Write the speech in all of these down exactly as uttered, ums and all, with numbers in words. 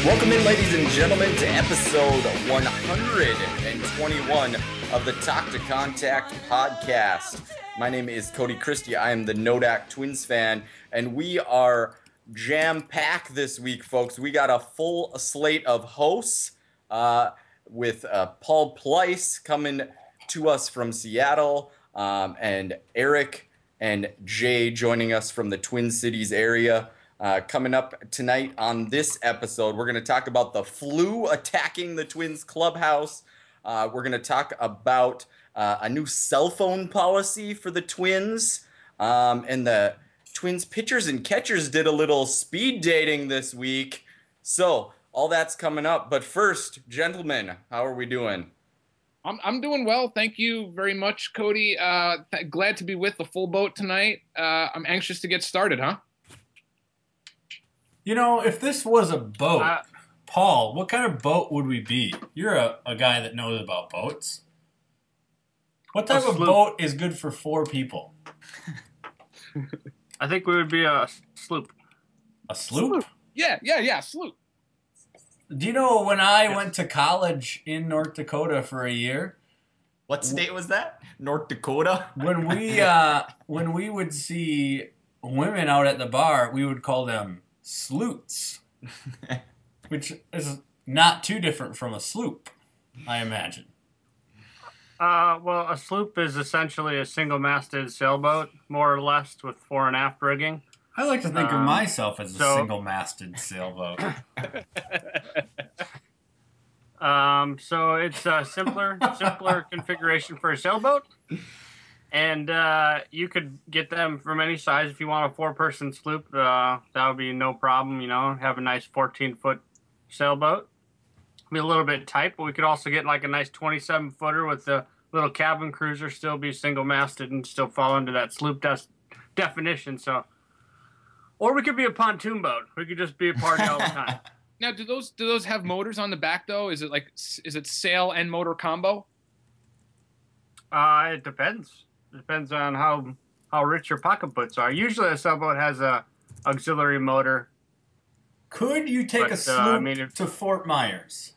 Welcome in, ladies and gentlemen, to episode one hundred twenty-one of the Talk to Contact podcast. My name is Cody Christie. I am the Nodak Twins fan, and we are jam-packed this week, folks. We got a full slate of hosts uh, with uh, Paul Pleiss coming to us from Seattle, um, and Eric and Jay joining us from the Twin Cities area. Uh, coming up tonight on this episode, we're going to talk about the flu attacking the Twins clubhouse. Uh, we're going to talk about uh, a new cell phone policy for the Twins. Um, and the Twins pitchers and catchers did a little speed dating this week. So all that's coming up. But first, gentlemen, how are we doing? I'm I'm doing well. Thank you very much, Cody. Uh, th- glad to be with the full boat tonight. Uh, I'm anxious to get started, huh? You know, if this was a boat, Uh, Paul, what kind of boat would we be? You're a, a guy that knows about boats. What type A of sloop. boat is good for four people? I think we would be a sloop. A sloop? Yeah, yeah, yeah. Salute. Do you know when I Yes. went to college in North Dakota for a year, What state was that? North Dakota? when we uh, when we would see women out at the bar, we would call them sloots, which is not too different from a sloop, I imagine. Uh, well, a sloop is essentially a single-masted sailboat, more or less, with fore and aft rigging. I like to think of Um, myself as a so- single-masted sailboat. Um, so it's a simpler, simpler configuration for a sailboat, and uh, you could get them from any size. If you want a four-person sloop, uh, that would be no problem. You know, have a nice fourteen-foot sailboat. Be a little bit tight, but we could also get like a nice twenty-seven footer with the little cabin cruiser, still be single-masted and still fall into that sloop des- definition. So, or we could be a pontoon boat. We could just be a party all the time. Now, do those do those have motors on the back though? Is it like is it sail and motor combo? Uh, it depends. It depends on how how rich your pocketbooks are. Usually, a sailboat has a auxiliary motor. Could you take But, a uh, sloop I mean, if- to Fort Myers?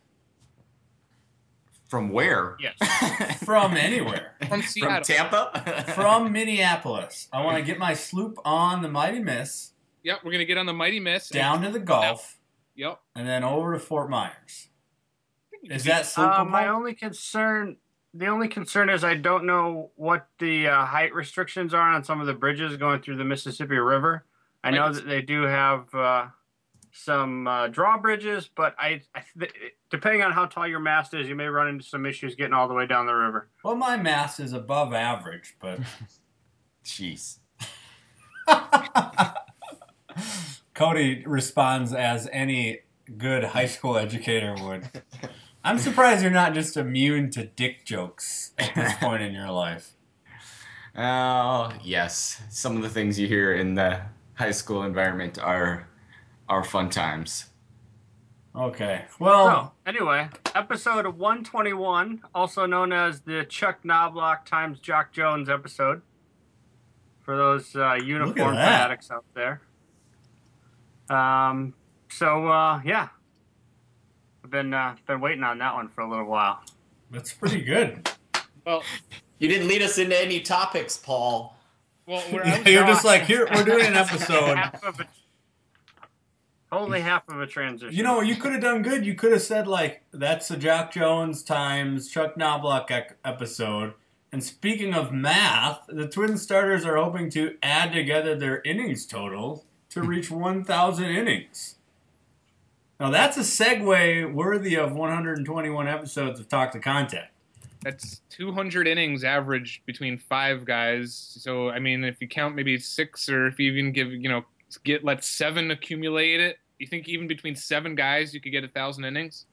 From where? Yes. From anywhere. From From Seattle. Tampa? From Minneapolis. I want to get my sloop on the Mighty Miss, Yep, we're gonna get on the Mighty Miss. and- down to the Gulf, Yep. and then over to Fort Myers. Is that sloopable? Uh, my only concern, the only concern is I don't know what the uh, height restrictions are on some of the bridges going through the Mississippi River. I know Right. that they do have uh, some uh, drawbridges, but I, I th- depending on how tall your mast is, you may run into some issues getting all the way down the river. Well, my mast is above average, but Jeez. Cody responds as any good high school educator would. I'm surprised you're not just immune to dick jokes at this point in your life. Oh, yes. Some of the things you hear in the high school environment are are fun times. Okay. Well, So, anyway, episode one twenty-one, also known as the Chuck Knobloch times Jock Jones episode, for those uh, uniform that. fanatics out there. Um. So, uh, yeah, I've been uh, been waiting on that one for a little while. that's pretty good. Well, You didn't lead us into any topics, Paul. well, we're You're just like, here, we're doing an episode. Half of a, only half of a transition. You know, you could have done good. You could have said, like, that's the Jock Jones times Chuck Knobloch ec- episode. And speaking of math, the Twin starters are hoping to add together their innings total to reach one thousand innings. Now, that's a segue worthy of one hundred twenty-one episodes of Talk to Contact. That's two hundred innings average between five guys. So I mean, if you count maybe six, or if you even give you know get let seven accumulate it, you think even between seven guys you could get a thousand innings?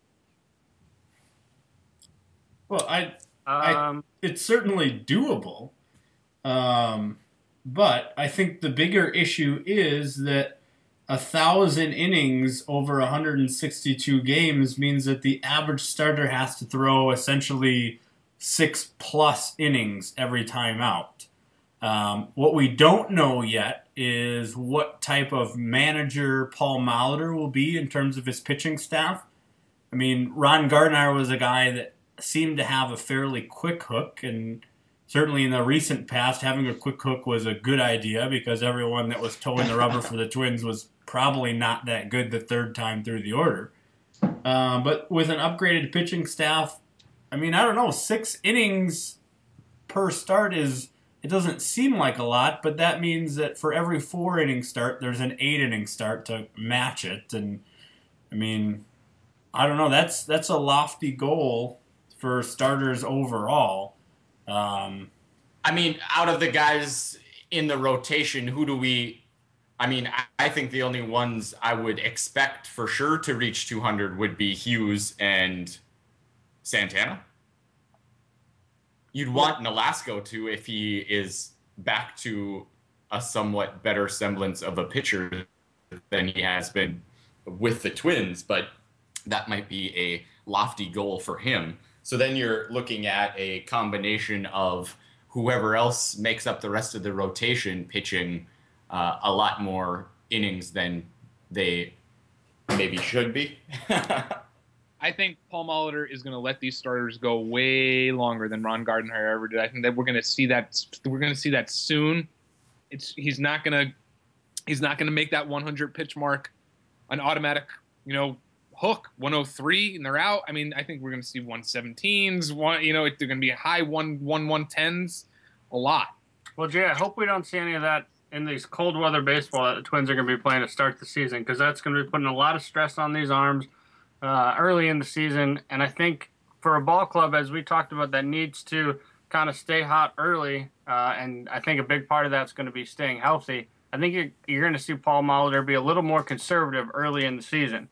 Well, I, I- um, it's certainly doable. Um, but I think the bigger issue is that a thousand innings over one hundred sixty-two games means that the average starter has to throw essentially six plus innings every time out. Um, what we don't know yet is what type of manager Paul Molitor will be in terms of his pitching staff. I mean, Ron Gardner was a guy that seemed to have a fairly quick hook, and certainly in the recent past, having a quick hook was a good idea because everyone that was towing the rubber for the Twins was probably not that good the third time through the order. Um, but with an upgraded pitching staff, I mean, I don't know, six innings per start is, it doesn't seem like a lot, but that means that for every four inning start, there's an eight inning start to match it. And I mean, I don't know, that's that's a lofty goal for starters overall. Um, I mean, out of the guys in the rotation, who do we, I mean, I, I think the only ones I would expect for sure to reach two hundred would be Hughes and Santana. You'd want Nolasco to if he is back to a somewhat better semblance of a pitcher than he has been with the Twins, but that might be a lofty goal for him. So then you're looking at a combination of whoever else makes up the rest of the rotation pitching uh, a lot more innings than they maybe should be. I think Paul Molitor is going to let these starters go way longer than Ron Gardner ever did. I think that we're going to see that we're going to see that soon. It's he's not going to he's not going to make that one hundred pitch mark an automatic, you know, hook one oh three and they're out. I mean, I think we're going to see one seventeens, one, you know, they're going to be high one one one tens a lot. Well, Jay, I hope we don't see any of that in these cold weather baseball that the Twins are going to be playing to start the season, because that's going to be putting a lot of stress on these arms uh, early in the season. And I think for a ball club, as we talked about, that needs to kind of stay hot early, uh, and I think a big part of that's going to be staying healthy. I think you're, you're going to see Paul Molitor be a little more conservative early in the season.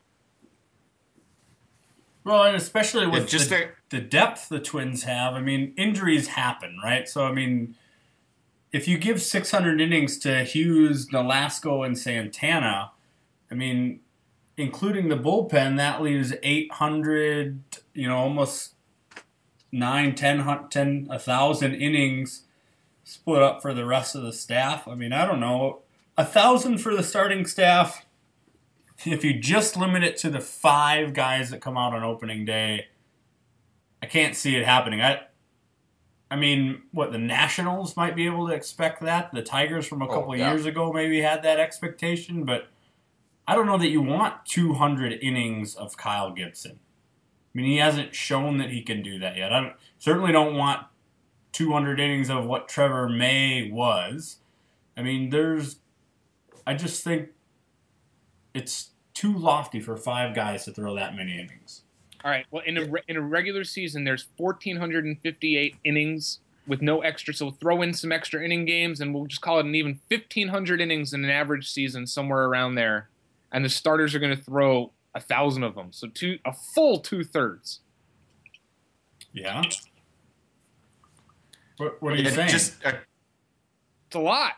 Well, and especially with yeah, just the, a- the depth the Twins have, I mean, injuries happen, right? So, I mean, if you give six hundred innings to Hughes, Nolasco, and Santana, I mean, including the bullpen, that leaves eight hundred, you know, almost nine, ten, ten, one thousand innings split up for the rest of the staff. I mean, I don't know. one thousand for the starting staff. If you just limit it to the five guys that come out on opening day, I can't see it happening. I I mean, what, the Nationals might be able to expect that? The Tigers from a couple oh, of yeah. years ago maybe had that expectation, but I don't know that you want two hundred innings of Kyle Gibson. I mean, he hasn't shown that he can do that yet. I don't, certainly don't want two hundred innings of what Trevor May was. I mean, there's... I just think it's too lofty for five guys to throw that many innings. All right. Well, in a re- in a regular season, there's one thousand four hundred fifty-eight innings with no extra. So throw in some extra inning games, and we'll just call it an even fifteen hundred innings in an average season, somewhere around there. And the starters are going to throw a thousand of them, so two a full two thirds. Yeah. What, what are you It saying? Just, uh, It's a lot.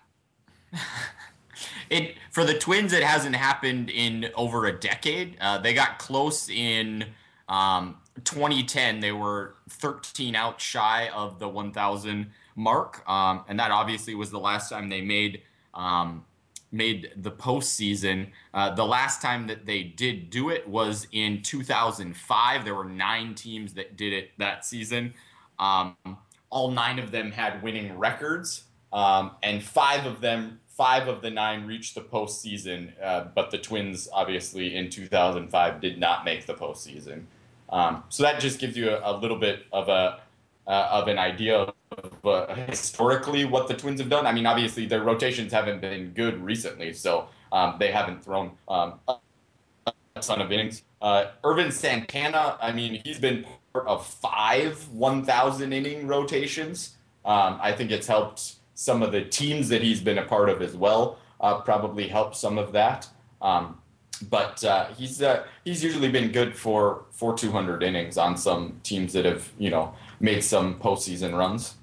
It for the Twins, it hasn't happened in over a decade. Uh, they got close in um, twenty ten. They were thirteen out shy of the one thousand mark, um, and that obviously was the last time they made um, made the postseason. Uh, the last time that they did do it was in two thousand five. There were nine teams that did it that season. Um, all nine of them had winning records, um, and five of them. Five of the nine reached the postseason, uh, but the Twins, obviously, in two thousand five did not make the postseason. Um, so that just gives you a, a little bit of a uh, of an idea of uh, historically what the Twins have done. I mean, obviously, their rotations haven't been good recently, so um, they haven't thrown um, a ton of innings. Uh, Irvin Santana, I mean, he's been part of five one thousand inning rotations. Um, I think it's helped some of the teams that he's been a part of as well, uh, probably help some of that. Um, but uh, he's uh, he's usually been good for, for two hundred innings on some teams that have, you know, made some postseason runs.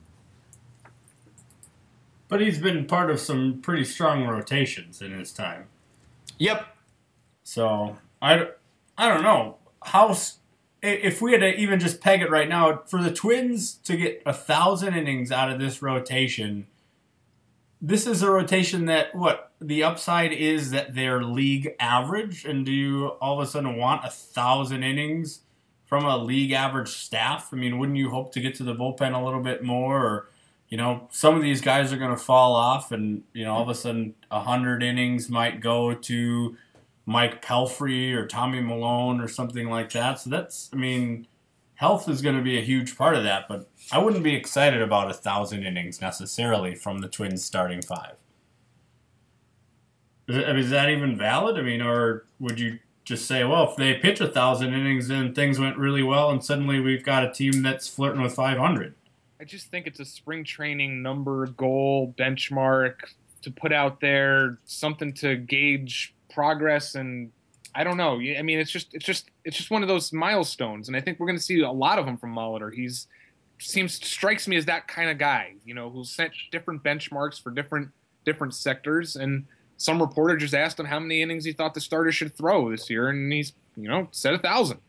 But he's been part of some pretty strong rotations in his time. Yep. So, I, I don't know. How, if we had to even just peg it right now, for the Twins to get one thousand innings out of this rotation, this is a rotation that, what, the upside is that they're league average, and do you all of a sudden want a thousand innings from a league average staff? I mean, wouldn't you hope to get to the bullpen a little bit more? Or, you know, some of these guys are going to fall off, and, you know, all of a sudden one hundred innings might go to Mike Pelfrey or Tommy Malone or something like that. So that's, I mean, health is going to be a huge part of that, but I wouldn't be excited about one thousand innings necessarily from the Twins starting five. Is, it, I mean, is that even valid? I mean, or would you just say, well, if they pitch one thousand innings and things went really well and suddenly we've got a team that's flirting with five hundred? I just think it's a spring training number, goal, benchmark to put out there, something to gauge progress, and I don't know. I mean, it's just it's just it's just one of those milestones, and I think we're going to see a lot of them from Molitor. He's seems strikes me as that kind of guy, you know, who's set different benchmarks for different different sectors. And some reporter just asked him how many innings he thought the starter should throw this year, and he's, you know, said a thousand.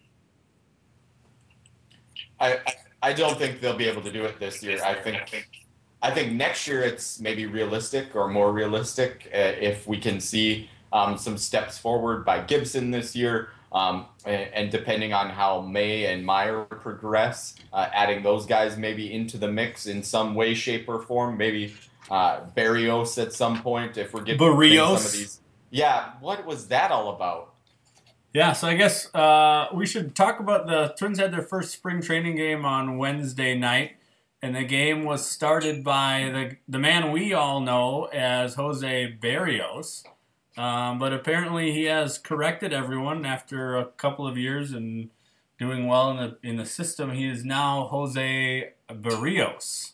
I, I I don't think they'll be able to do it this year. I think I think next year it's maybe realistic or more realistic uh, if we can see um, some steps forward by Gibson this year. Um, and, and depending on how May and Meyer progress, uh, adding those guys maybe into the mix in some way, shape, or form. Maybe uh, Barrios at some point if we're getting Barrios. some of these. Yeah, what was that all about? Yeah, so I guess uh, we should talk about the Twins had their first spring training game on Wednesday night, and the game was started by the the man we all know as Jose Barrios. Um, but apparently he has corrected everyone after a couple of years and doing well in the in the system. He is now Jose Barrios.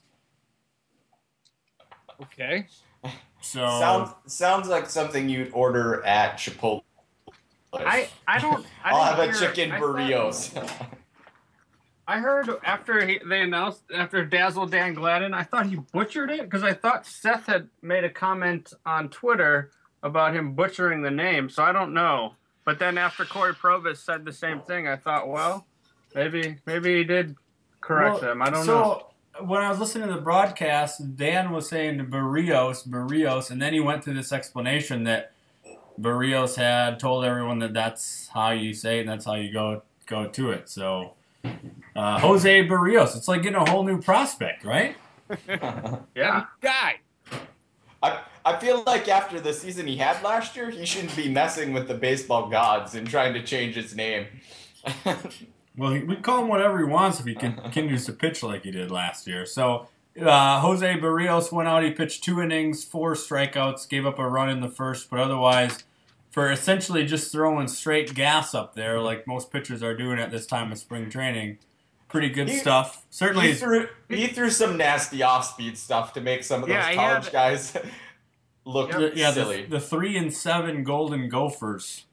Okay. So sounds sounds like something you'd order at Chipotle. I, I don't. I I'll didn't have a hear- chicken I burritos. thought- I heard after he, they announced after Dazzle Dan Gladden, I thought he butchered it because I thought Seth had made a comment on Twitter about him butchering the name. So I don't know. But then after Corey Provis said the same thing, I thought, well, maybe maybe he did correct well, him. I don't so, know. when I was listening to the broadcast, Dan was saying Barrios, Barrios, and then he went through this explanation that Barrios had told everyone that that's how you say it and that's how you go go to it. So, uh, Jose Barrios, it's like getting a whole new prospect, right? Yeah. Guy. I I feel like after the season he had last year, he shouldn't be messing with the baseball gods and trying to change his name. Well, he, we call him whatever he wants if he can, continues to pitch like he did last year. So, uh, Jose Barrios went out. He pitched two innings, four strikeouts, gave up a run in the first, but otherwise, for essentially just throwing straight gas up there like most pitchers are doing at this time of spring training, pretty good He- stuff. Certainly, he threw he threw some nasty off-speed stuff to make some of those Yeah, he college had- guys look the, yeah, silly. the, the three and seven Golden Gophers.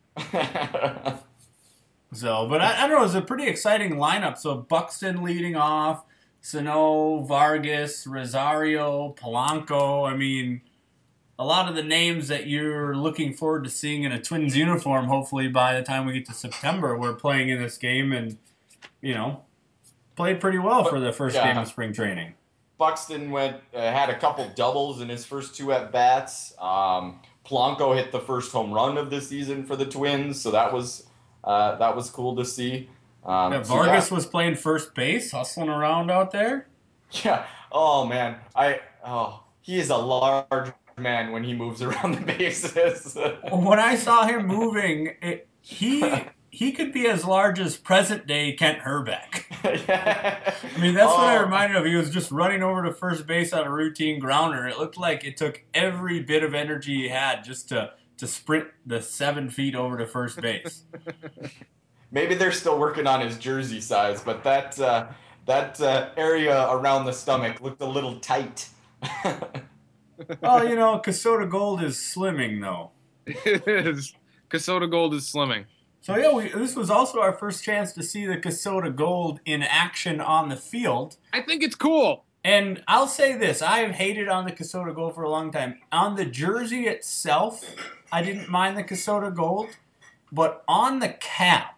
So, but I, I don't know. It's a pretty exciting lineup. So Buxton leading off, Sano, Vargas, Rosario, Polanco. I mean, a lot of the names that you're looking forward to seeing in a Twins uniform. Hopefully, by the time we get to September, we're playing in this game, and you know, played pretty well for the first Yeah. game of spring training. Buxton went uh, had a couple doubles in his first two at bats. Um, Polanco hit the first home run of the season for the Twins, so that was uh, that was cool to see. Um, Yeah, so Vargas yeah. was playing first base, hustling around out there. Yeah. Oh man, I oh he is a large man when he moves around the bases. When I saw him moving, it, he he could be as large as present day Kent Herbeck. Yeah. I mean, that's what I Oh. reminded of. He was just running over to first base on a routine grounder. It looked like it took every bit of energy he had just to to sprint the seven feet over to first base. Maybe they're still working on his jersey size, but that uh, that uh, area around the stomach looked a little tight. Oh, you know, Casota Gold is slimming though. It is. Casota Gold is slimming. So yeah, we, this was also our first chance to see the Casota Gold in action on the field. I think it's cool. And I'll say this, I have hated on the Casota Gold for a long time. On the jersey itself, I didn't mind the Casota Gold, but on the cap,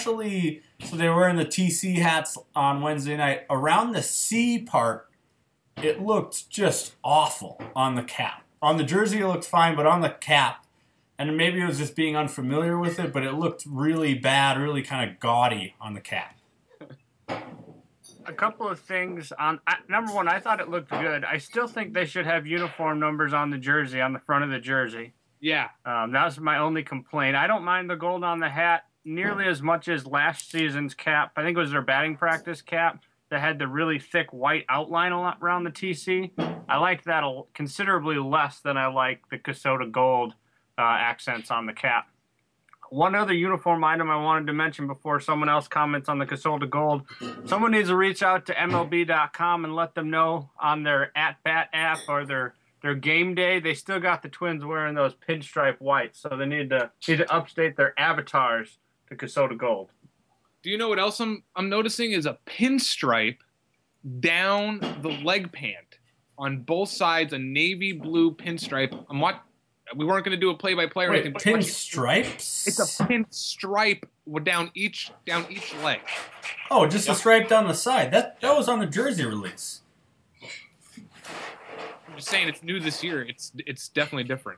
especially, so they were wearing the T C hats on Wednesday night, around the C part, it looked just awful on the cap. On the jersey, it looked fine, but on the cap, and maybe it was just being unfamiliar with it, but it looked really bad, really kind of gaudy on the cap. A couple of things on uh, number one, I thought it looked good. I still think they should have uniform numbers on the jersey, on the front of the jersey. Yeah. Um, that was my only complaint. I don't mind the gold on the hat nearly as much as last season's cap. I think it was their batting practice cap that had the really thick white outline around the T C. I liked that considerably less than I like the Casota gold uh, accents on the cap. One other uniform item I wanted to mention before someone else comments on the Casota gold. Someone needs to reach out to M L B dot com and let them know on their at-bat app or their, their game day. They still got the Twins wearing those pinstripe whites, so they need to need to update their avatars to Casota gold. Do you know what else I'm I'm noticing is a pinstripe down the leg pant on both sides, a navy blue pinstripe. I'm what we weren't going to do a play-by-play or Wait, anything. pinstripes? It's a pinstripe down each down each leg. Oh, just Yep. a stripe down the side. That that was on the jersey release. I'm just saying it's new this year. It's it's definitely different.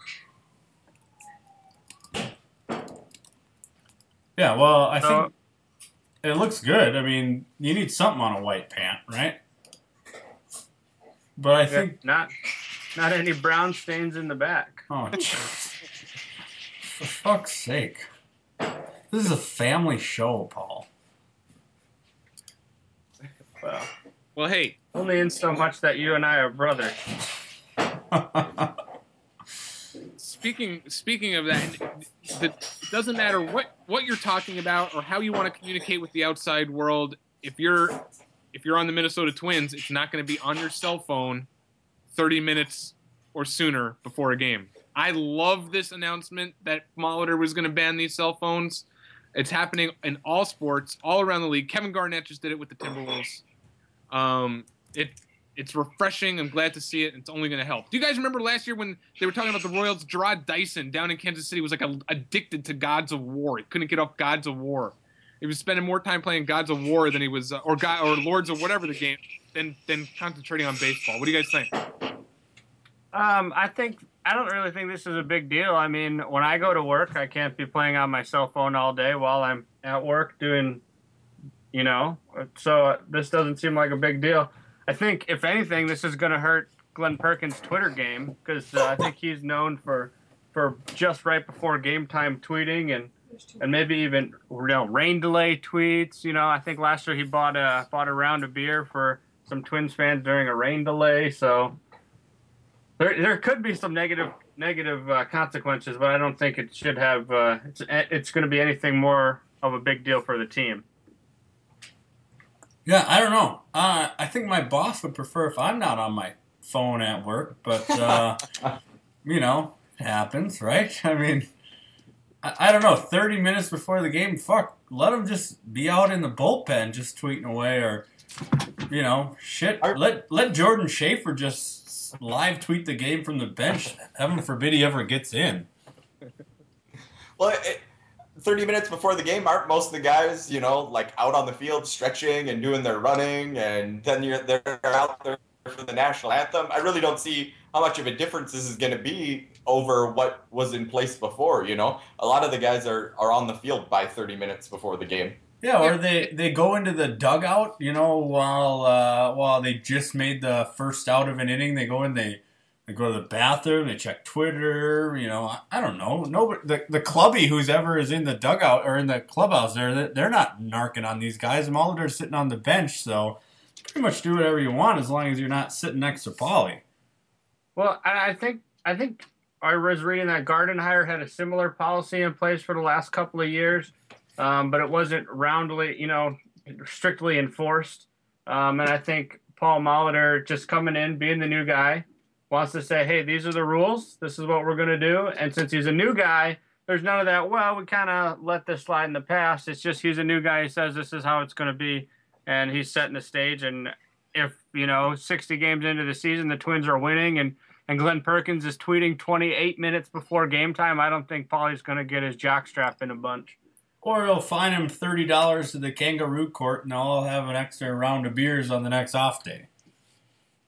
Yeah, well, I So- think it looks good. I mean, you need something on a white pant, right? But I think, Not not any brown stains in the back. oh, jeez. For fuck's sake. This is a family show, Paul. Well, Well, hey, only in so much that you and I are brothers. speaking speaking of that, the, it doesn't matter what, what you're talking about or how you want to communicate with the outside world. If you're if you're on the Minnesota Twins, it's not going to be on your cell phone thirty minutes or sooner before a game. I love this announcement that Molitor was going to ban these cell phones. It's happening in all sports, all around the league. Kevin Garnett just did it with the Timberwolves. Um, it it's refreshing. I'm glad to see it. It's only going to help. Do you guys remember last year when they were talking about the Royals? Gerard Dyson down in Kansas City was like a, addicted to Gods of War. He couldn't get off Gods of War. He was spending more time playing Gods of War than he was, uh, or God, or Lords of whatever the game, than than concentrating on baseball. What do you guys think? Um, I think I don't really think this is a big deal. I mean, when I go to work, I can't be playing on my cell phone all day while I'm at work doing, you know. So this doesn't seem like a big deal. I think if anything, this is going to hurt Glenn Perkins' Twitter game because uh, I think he's known for for just right before game time tweeting and and maybe even you know rain delay tweets. You know, I think last year he bought a bought a round of beer for some Twins fans during a rain delay. So. There, there could be some negative negative uh, consequences, but I don't think it should have. Uh, it's it's going to be anything more of a big deal for the team. Yeah, I don't know. Uh, I think my boss would prefer if I'm not on my phone at work, but, uh, you know, it happens, right? I mean, I, I don't know. thirty minutes before the game, fuck, let them just be out in the bullpen just tweeting away or, you know, shit. Let, let Jordan Schaefer just live tweet the game from the bench. Heaven forbid he ever gets in. Well, it, thirty minutes before the game, aren't most of the guys, you know, like out on the field stretching and doing their running, and then you're they're out there for the national anthem? I really don't see how much of a difference this is going to be over what was in place before, you know? A lot of the guys are, are on the field by thirty minutes before the game. Yeah, or they, they go into the dugout, you know, while uh, while they just made the first out of an inning. They go in, they they go to the bathroom, they check Twitter, you know. I, I don't know. Nobody, the the clubby who's ever is in the dugout or in the clubhouse there, they're, they're not narking on these guys. Molitor's sitting on the bench, so pretty much do whatever you want as long as you're not sitting next to Paulie. Well, I, I think I think I was reading that Gardenhire had a similar policy in place for the last couple of years. Um, but it wasn't roundly, you know, strictly enforced. Um, and I think Paul Molitor just coming in, being the new guy, wants to say, hey, these are the rules. This is what we're going to do. And since he's a new guy, there's none of that, well, we kind of let this slide in the past. It's just he's a new guy. He says this is how it's going to be. And he's setting the stage. And if, you know, sixty games into the season, the Twins are winning and, and Glenn Perkins is tweeting twenty-eight minutes before game time, I don't think Paulie's going to get his jockstrap in a bunch. Or they'll fine him thirty dollars to the kangaroo court, and they'll all have an extra round of beers on the next off day.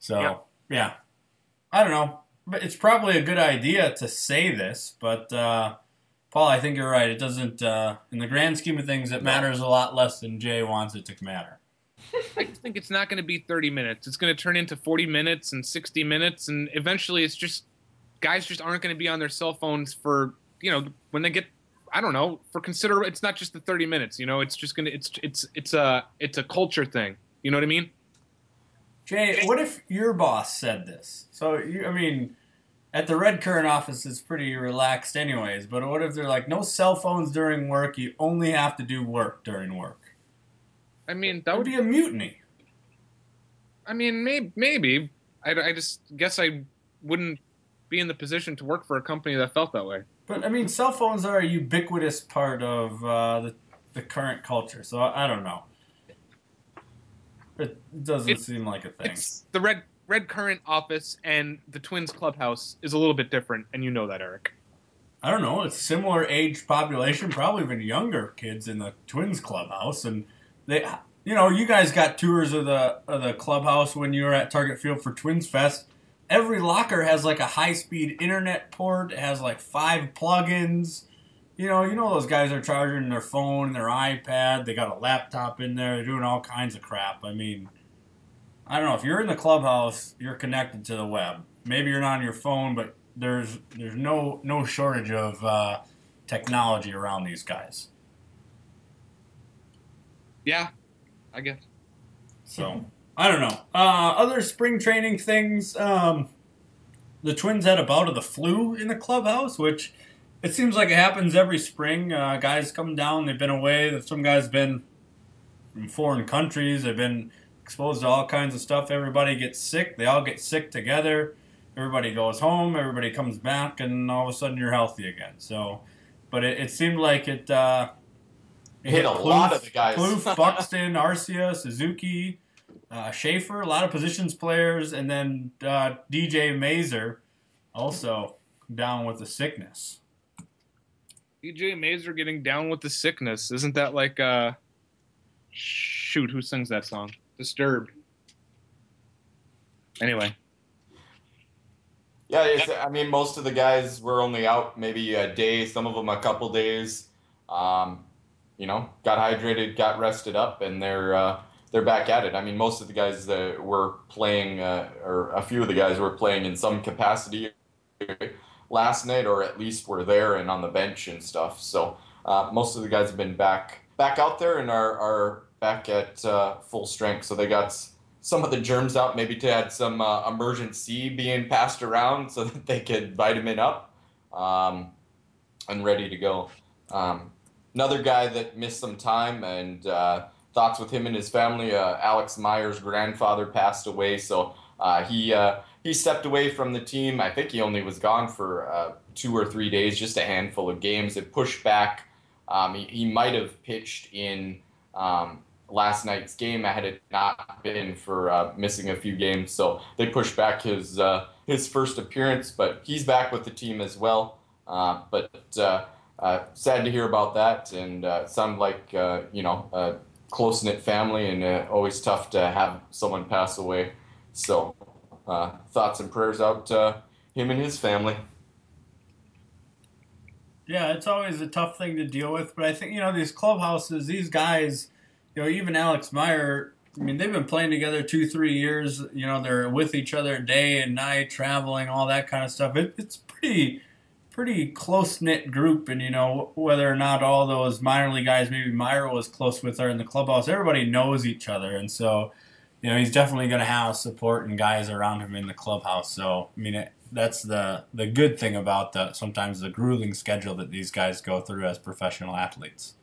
So, Yep. yeah. I don't know. But it's probably a good idea to say this, but uh, Paul, I think you're right. It doesn't, uh, in the grand scheme of things, it matters a lot less than Jay wants it to matter. I just think it's not going to be thirty minutes. It's going to turn into forty minutes and sixty minutes, and eventually it's just guys just aren't going to be on their cell phones for, you know, when they get, I don't know, for consider it's not just the thirty minutes, you know, it's just going to it's it's it's a it's a culture thing. You know what I mean? Jay, what if your boss said this? So, you, I mean, at the Red Current office, it's pretty relaxed anyways, but what if they're like, no cell phones during work, you only have to do work during work? I mean, that That would would be a mutiny. I mean, maybe maybe I, I just guess I wouldn't be in the position to work for a company that felt that way. But, I mean, cell phones are a ubiquitous part of uh, the, the current culture, so I, I don't know. It doesn't It- seem like a thing. It's the red red current office and the Twins clubhouse is a little bit different, and you know that, Eric. I don't know. It's similar age population, probably even younger kids in the Twins clubhouse, and they, you know, you guys got tours of the of the clubhouse when you were at Target Field for Twins Fest. Every locker has like a high speed internet port. It has like five plugins. You know, you know those guys are charging their phone, their iPad. They got a laptop in there. They're doing all kinds of crap. I mean, I don't know. If you're in the clubhouse, you're connected to the web. Maybe you're not on your phone, but there's there's no no shortage of uh, technology around these guys. Yeah, I guess. So I don't know. Uh, other spring training things. Um, the Twins had a bout of the flu in the clubhouse, which it seems like it happens every spring. Uh, guys come down. They've been away. Some guys been from foreign countries. They've been exposed to all kinds of stuff. Everybody gets sick. They all get sick together. Everybody goes home. Everybody comes back, and all of a sudden you're healthy again. So, but it, it seemed like it. Uh, it Hit a lot of the guys. Plouffe, Buxton, Arcia, Suzuki, uh, Schaefer, a lot of positions players, and then uh, D J Mazer also down with the sickness. D J Mazer getting down with the sickness. Isn't that like uh shoot, who sings that song? Disturbed. Anyway. Yeah, it's, I mean, most of the guys were only out maybe a day, some of them a couple days. Um, you know, got hydrated, got rested up, and they're uh, they're back at it. I mean, most of the guys that were playing, uh, or a few of the guys were playing in some capacity last night, or at least were there and on the bench and stuff. So uh, most of the guys have been back back out there and are are back at uh, full strength. So they got s- some of the germs out. Maybe to had some uh, emergency being passed around so that they could vitamin up um, and ready to go. Um, another guy that missed some time and uh, thoughts with him and his family. Uh, Alex Meyer's grandfather passed away, so uh, he uh, he stepped away from the team. I think he only was gone for uh, two or three days, just a handful of games. It pushed back. Um, he, he might have pitched in um, last night's game had it not been for uh, missing a few games. So they pushed back his uh, his first appearance, but he's back with the team as well. Uh, but uh, uh, sad to hear about that, and uh, sound like uh, you know a close knit family, and uh, always tough to have someone pass away. So uh, thoughts and prayers out to him and his family. Yeah, it's always a tough thing to deal with, but I think, you know, these clubhouses, these guys, you know, even Alex Meyer, I mean, they've been playing together two, three years. You know, they're with each other day and night, traveling, all that kind of stuff. It, it's pretty, pretty close-knit group, and, you know, whether or not all those minor league guys maybe Meyer was close with are in the clubhouse, everybody knows each other, and so, you know, he's definitely going to have support and guys around him in the clubhouse. So, I mean, it, that's the the good thing about the sometimes the grueling schedule that these guys go through as professional athletes.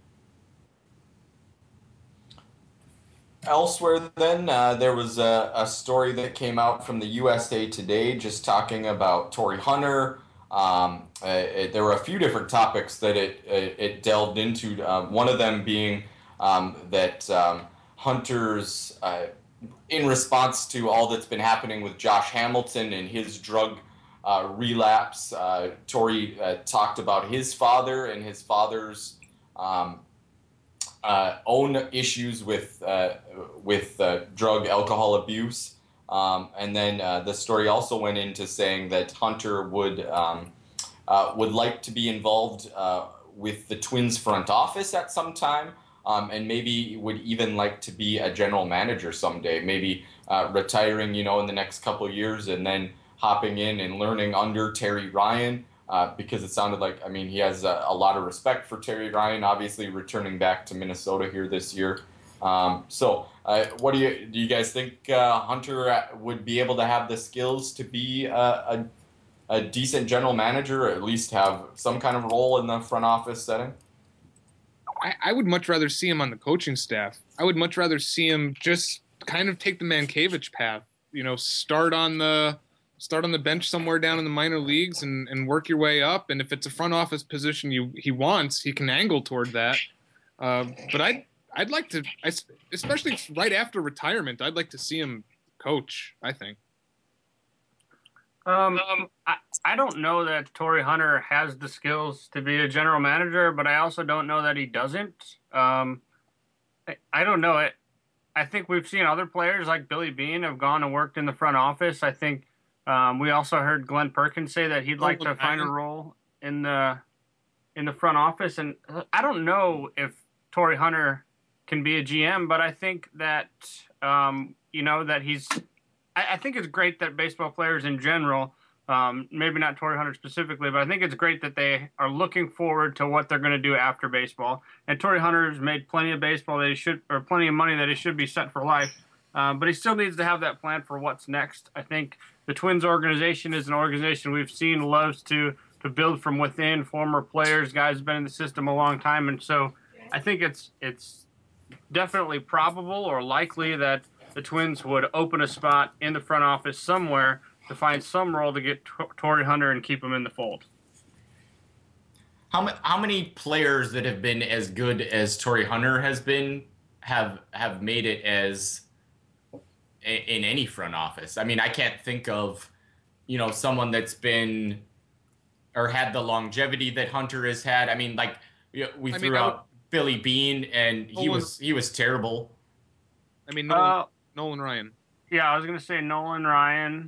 Elsewhere, then, uh, there was a, a story that came out from the U S A Today just talking about Torrey Hunter. Um, uh, it, there were a few different topics that it it, it delved into. Uh, one of them being um, that um, Hunter's, uh, in response to all that's been happening with Josh Hamilton and his drug uh, relapse, uh, Torrey uh, talked about his father and his father's um, uh, own issues with uh, with uh, drug alcohol abuse. Um, and then uh, the story also went into saying that Hunter would um, uh, would like to be involved uh, with the Twins front office at some time, um, and maybe would even like to be a general manager someday. Maybe uh, retiring, you know, in the next couple of years, and then hopping in and learning under Terry Ryan. Uh, because it sounded like, I mean, he has a, a lot of respect for Terry Ryan, obviously returning back to Minnesota here this year. Um, so, uh, what do you do? You guys think uh, Hunter would be able to have the skills to be a, a, a decent general manager, or at least have some kind of role in the front office setting? I, I would much rather see him on the coaching staff. I would much rather see him just kind of take the Mankiewicz path. You know, start on the start on the bench somewhere down in the minor leagues and, and work your way up. And if it's a front office position you he wants, he can angle toward that. Uh, but I'd I'd like to, especially right after retirement, I'd like to see him coach. I think. Um, I, I don't know that Torrey Hunter has the skills to be a general manager, but I also don't know that he doesn't. Um, I, I don't know it. I think we've seen other players like Billy Beane have gone and worked in the front office. I think um, we also heard Glenn Perkins say that he'd like to find a role in the in the front office, and I don't know if Torrey Hunter can be a G M, but I think that um, you know that he's. I, I think it's great that baseball players in general, um, maybe not Torrey Hunter specifically, but I think it's great that they are looking forward to what they're going to do after baseball. And Torrey Hunter's made plenty of baseball that he should, or plenty of money that he should be set for life, um, but he still needs to have that plan for what's next. I think the Twins organization is an organization we've seen loves to to build from within. Former players, guys who've been in the system a long time, and so I think it's it's definitely probable or likely that the Twins would open a spot in the front office somewhere to find some role to get T- Torrey Hunter and keep him in the fold. How, ma- how many players that have been as good as Torrey Hunter has been have have made it as a, in any front office? I mean, I can't think of, you know, someone that's been or had the longevity that Hunter has had. I mean, like we I threw mean, out would, Billy Beane, and he Nolan, was he was terrible. I mean, Nolan, uh, Nolan Ryan. Yeah, I was going to say Nolan Ryan.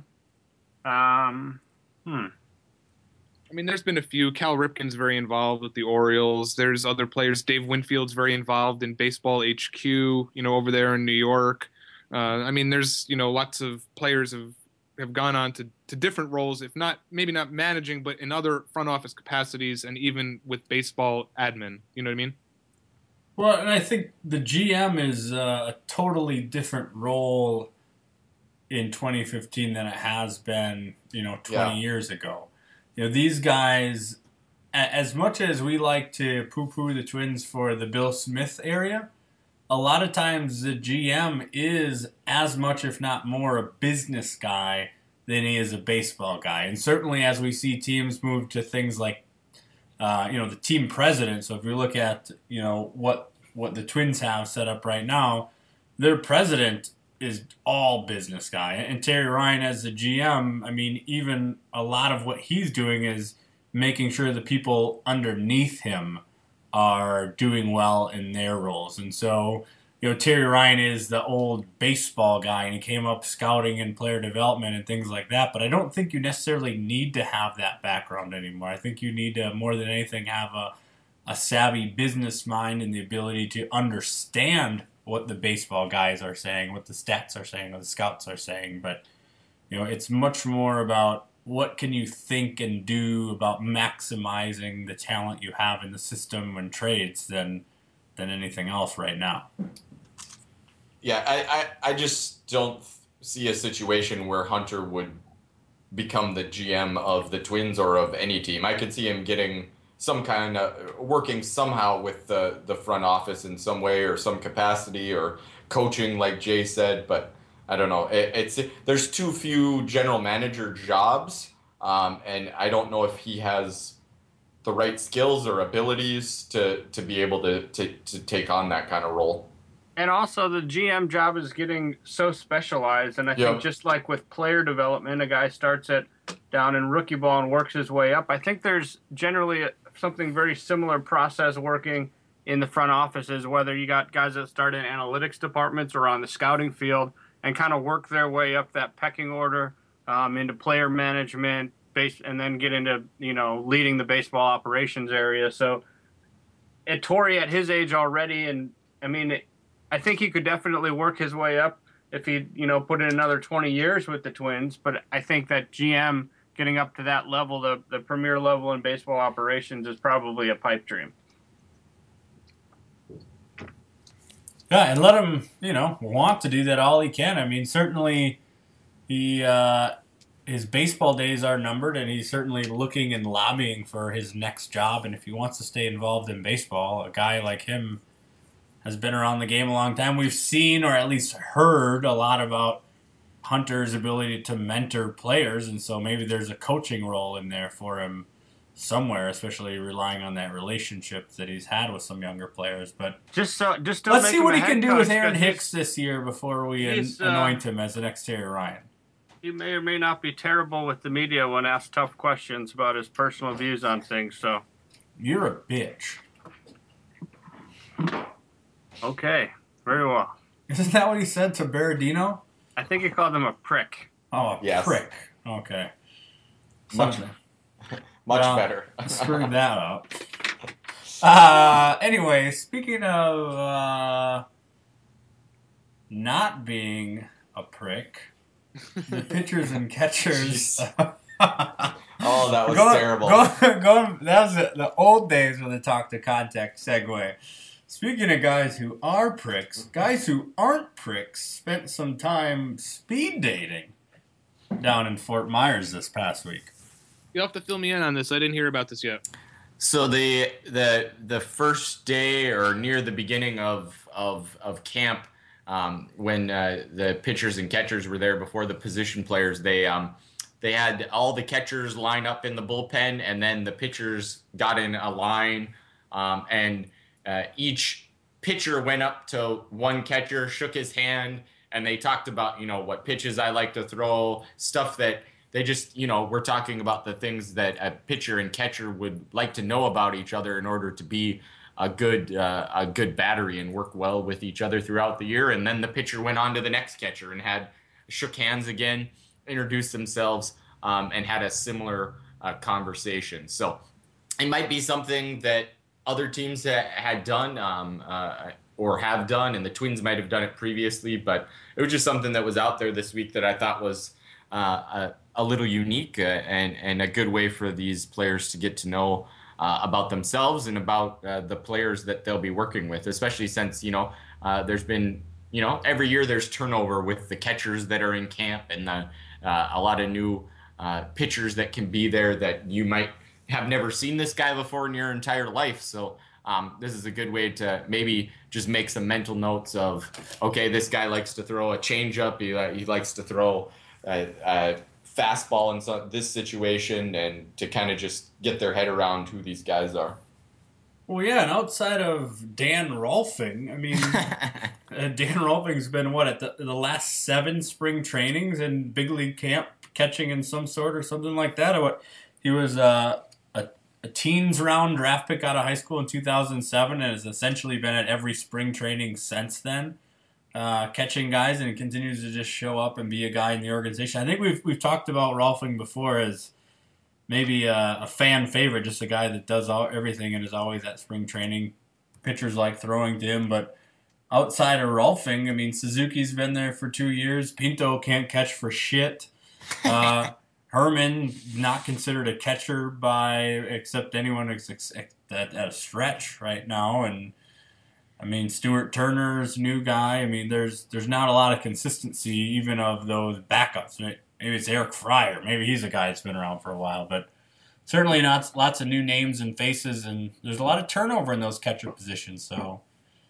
Um, hmm. I mean, there's been a few. Cal Ripken's very involved with the Orioles. There's other players. Dave Winfield's very involved in Baseball H Q, you know, over there in New York. Uh, I mean, there's, you know, lots of players have, have gone on to, to different roles, if not, maybe not managing, but in other front office capacities and even with baseball admin. You know what I mean? Well, and I think the G M is uh, a totally different role in twenty fifteen than it has been, you know, twenty Yeah. years ago. You know, these guys, as much as we like to poo-poo the Twins for the Bill Smith area, a lot of times the G M is as much, if not more, a business guy than he is a baseball guy. And certainly as we see teams move to things like, uh, you know, the team president. So if you look at, you know, what what the Twins have set up right now, their president is all business guy. And Terry Ryan as the G M, I mean, even a lot of what he's doing is making sure the people underneath him are doing well in their roles. And so, you know, Terry Ryan is the old baseball guy, and he came up scouting and player development and things like that. But I don't think you necessarily need to have that background anymore. I think you need to, more than anything, have a, a savvy business mind and the ability to understand what the baseball guys are saying, what the stats are saying, what the scouts are saying. But, you know, it's much more about what can you think and do about maximizing the talent you have in the system and trades than than anything else right now. Yeah, I, I, I just don't see a situation where Hunter would become the G M of the Twins or of any team. I could see him getting some kind of working somehow with the, the front office in some way or some capacity, or coaching like Jay said, but I don't know. It, it's there's too few general manager jobs, um, and I don't know if he has the right skills or abilities to, to be able to, to, to take on that kind of role. And also the G M job is getting so specialized, and I Yeah. think just like with player development, a guy starts at down in rookie ball and works his way up. I think there's generally a, something very similar process working in the front offices, whether you got guys that start in analytics departments or on the scouting field, and kind of work their way up that pecking order um, into player management, base, and then get into, you know, leading the baseball operations area. So at Torrey at his age already, and I mean, it, I think he could definitely work his way up if he, you know, put in another twenty years with the Twins. But I think that G M getting up to that level, the, the premier level in baseball operations, is probably a pipe dream. Yeah, and let him, you know, want to do that all he can. I mean, certainly he uh, his baseball days are numbered, and he's certainly looking and lobbying for his next job. And if he wants to stay involved in baseball, a guy like him has been around the game a long time. We've seen, or at least heard, a lot about Hunter's ability to mentor players, and so maybe there's a coaching role in there for him somewhere, especially relying on that relationship that he's had with some younger players. But just so, just don't let's make see him what a he can head do coach, with Aaron 'cause Hicks this year before we an- he's, uh, anoint him as the next Terry Ryan. He may or may not be terrible with the media when asked tough questions about his personal views on things. So, You're a bitch. okay, very well. Isn't that what he said to Berardino? I think he called him a prick. Oh, a Yes. prick. Okay. Much, So- much Well, better. Screwed that up. Uh, anyway, speaking of uh, not being a prick, the pitchers and catchers. Oh, that was going, terrible. Going, going, that was the, the old days when the talk to contact segue. Speaking of guys who are pricks, guys who aren't pricks spent some time speed dating down in Fort Myers this past week. You'll have to fill me in on this. I didn't hear about this yet. So the the the first day or near the beginning of of of camp, um, when uh, the pitchers and catchers were there before the position players, they um, they had all the catchers line up in the bullpen, and then the pitchers got in a line, um, and uh, each pitcher went up to one catcher, shook his hand, and they talked about, you know, what pitches I like to throw, stuff that. They just, you know, we're talking about the things that a pitcher and catcher would like to know about each other in order to be a good uh, a good battery and work well with each other throughout the year. And then the pitcher went on to the next catcher and had shook hands again, introduced themselves, um, and had a similar uh, conversation. So it might be something that other teams ha- had done um, uh, or have done, and the Twins might have done it previously, but it was just something that was out there this week that I thought was uh, a, a little unique uh, and, and a good way for these players to get to know uh, about themselves and about uh, the players that they'll be working with, especially since, you know, uh, there's been, you know, every year there's turnover with the catchers that are in camp and the, uh, a lot of new uh, pitchers that can be there that you might have never seen this guy before in your entire life. So um, this is a good way to maybe just make some mental notes of, okay, this guy likes to throw a changeup. He, uh, he likes to throw a, a fastball in some, this situation, and to kind of just get their head around who these guys are. Well, yeah, and outside of Dan Rolfing, I mean, uh, Dan Rolfing's been, what, at the, the last seven spring trainings in big league camp, catching in some sort or something like that. Or what? He was uh, a, a teens round draft pick out of high school in two thousand seven and has essentially been at every spring training since then. Uh, catching guys, and continues to just show up and be a guy in the organization. I think we've we've talked about Rolfing before as maybe a, a fan favorite, just a guy that does all, everything and is always at spring training. Pitchers like throwing to him, but outside of Rolfing, I mean, Suzuki's been there for two years. Pinto can't catch for shit. Uh, Herman, not considered a catcher by except anyone ex- ex- at, at a stretch right now, and I mean, Stuart Turner's new guy. I mean, there's there's not a lot of consistency even of those backups. Maybe it's Eric Fryer. Maybe he's a guy that's been around for a while, but certainly not lots of new names and faces, and there's a lot of turnover in those catcher positions. So,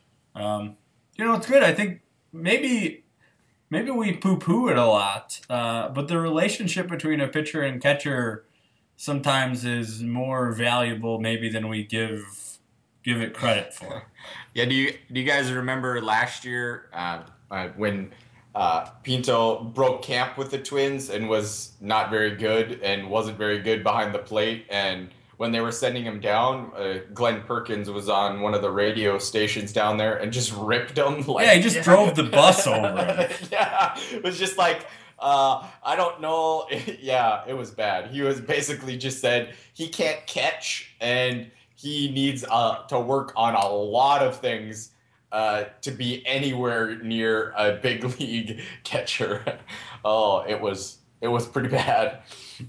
um, you know, it's good. I think maybe maybe we poo-poo it a lot, uh, but the relationship between a pitcher and catcher sometimes is more valuable maybe than we give give it credit for. Yeah, do you do you guys remember last year uh, uh, when uh, Pinto broke camp with the Twins and was not very good and wasn't very good behind the plate, and when they were sending him down, uh, Glenn Perkins was on one of the radio stations down there and just ripped him. Like, yeah, he just yeah. drove the bus over him. Yeah, it was just like, uh, I don't know. Yeah, it was bad. He was basically just said he can't catch and he needs uh, to work on a lot of things uh, to be anywhere near a big league catcher. Oh, it was it was pretty bad.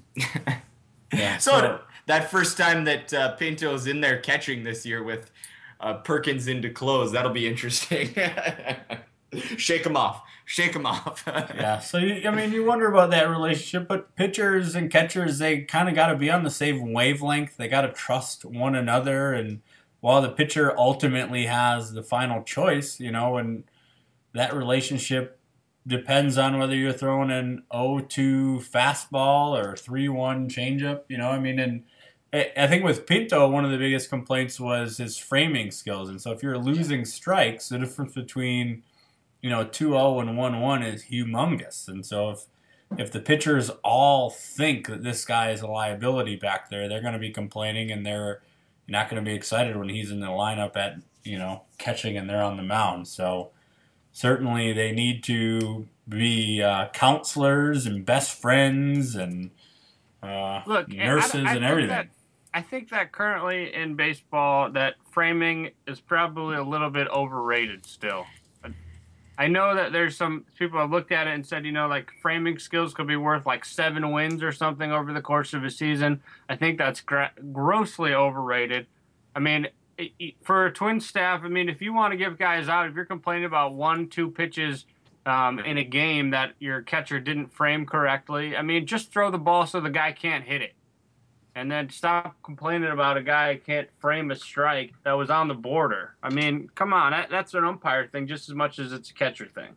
Yeah, so, so that first time that uh, Pinto's in there catching this year with uh, Perkins into close, that'll be interesting. Shake him off. Shake him off. Yeah, so, you, I mean, you wonder about that relationship, but pitchers and catchers, they kind of got to be on the same wavelength. They got to trust one another, and while the pitcher ultimately has the final choice, you know, and that relationship depends on whether you're throwing an oh two fastball or three one changeup, you know, I mean, and I think with Pinto, one of the biggest complaints was his framing skills, and so if you're losing strikes, the difference between you know, two oh and one one is humongous. And so if if the pitchers all think that this guy is a liability back there, they're going to be complaining and they're not going to be excited when he's in the lineup at, you know, catching and they're on the mound. So certainly they need to be uh, counselors and best friends and uh, Look, nurses I, I and everything. That, I think that currently in baseball that framing is probably a little bit overrated still. I know that there's some people have looked at it and said, you know, like framing skills could be worth like seven wins or something over the course of a season. I think that's gra- grossly overrated. I mean, it, it, for a Twin staff, I mean, if you want to give guys out, if you're complaining about one, two pitches um, in a game that your catcher didn't frame correctly, I mean, just throw the ball so the guy can't hit it. And then stop complaining about a guy who can't frame a strike that was on the border. I mean, come on. That, that's an umpire thing just as much as it's a catcher thing.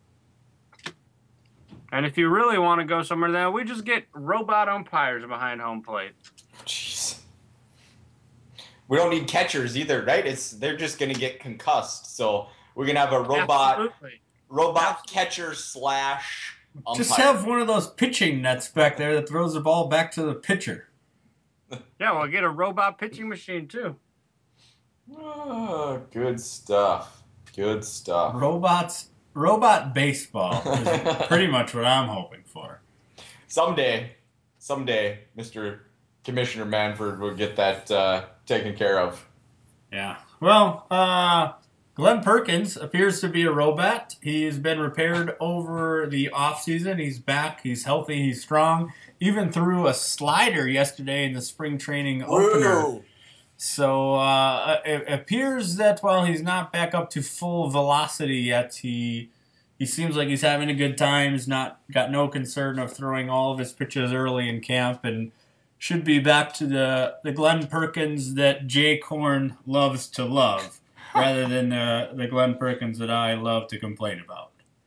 And if you really want to go somewhere, then we just get robot umpires behind home plate. Jeez. We don't need catchers either, right? It's They're just going to get concussed. So we're going to have a robot Absolutely. robot Absolutely. catcher slash umpire. Just have one of those pitching nets back there that throws the ball back to the pitcher. Yeah, we'll get a robot pitching machine, too. Oh, good stuff. Good stuff. Robots, robot baseball is pretty much what I'm hoping for. Someday, someday, Mister Commissioner Manfred will get that uh, taken care of. Yeah. Well, uh, Glenn Perkins appears to be a robot. He's been repaired over the offseason. He's back. He's healthy. He's strong. Even threw a slider yesterday in the spring training opener. Whoa. So uh, it appears that while he's not back up to full velocity yet, he he seems like he's having a good time. He's not got no concern of throwing all of his pitches early in camp and should be back to the, the Glenn Perkins that Jay Korn loves to love rather than the, the Glenn Perkins that I love to complain about.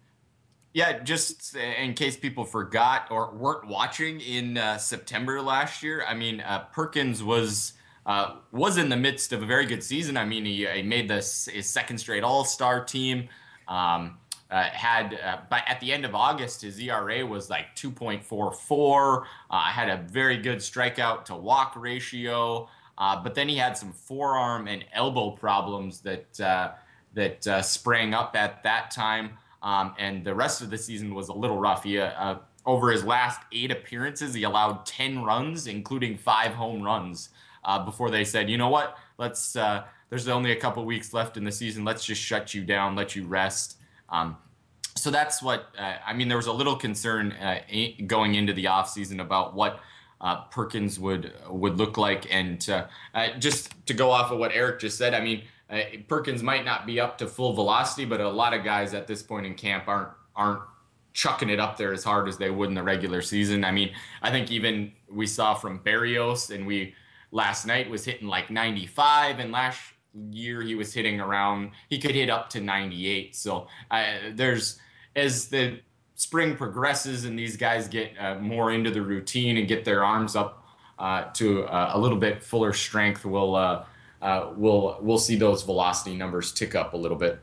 Yeah, just in case people forgot or weren't watching in uh, September last year, I mean, uh, Perkins was uh, was in the midst of a very good season. I mean, he, he made this his second straight All-Star team. Um, uh, had uh, but at the end of August, his E R A was like two point four four. Uh, had a very good strikeout to walk ratio. Uh, but then he had some forearm and elbow problems that uh, that uh, sprang up at that time. Um, and the rest of the season was a little rough. He, uh, over his last eight appearances, he allowed ten runs, including five home runs, uh, before they said, you know what, let's. Uh, there's only a couple weeks left in the season. Let's just shut you down, let you rest. Um, so that's what, uh, I mean, there was a little concern uh, going into the offseason about what uh, Perkins would would look like. And uh, uh, just to go off of what Eric just said, I mean, Uh, Perkins might not be up to full velocity, but a lot of guys at this point in camp aren't aren't chucking it up there as hard as they would in the regular season. I mean, I think even we saw from Berrios, and we last night was hitting like ninety-five, and last year he was hitting around, he could hit up to ninety-eight. So uh, there's, as the spring progresses and these guys get uh, more into the routine and get their arms up uh, to uh, a little bit fuller strength, we'll uh, Uh, we'll we'll see those velocity numbers tick up a little bit.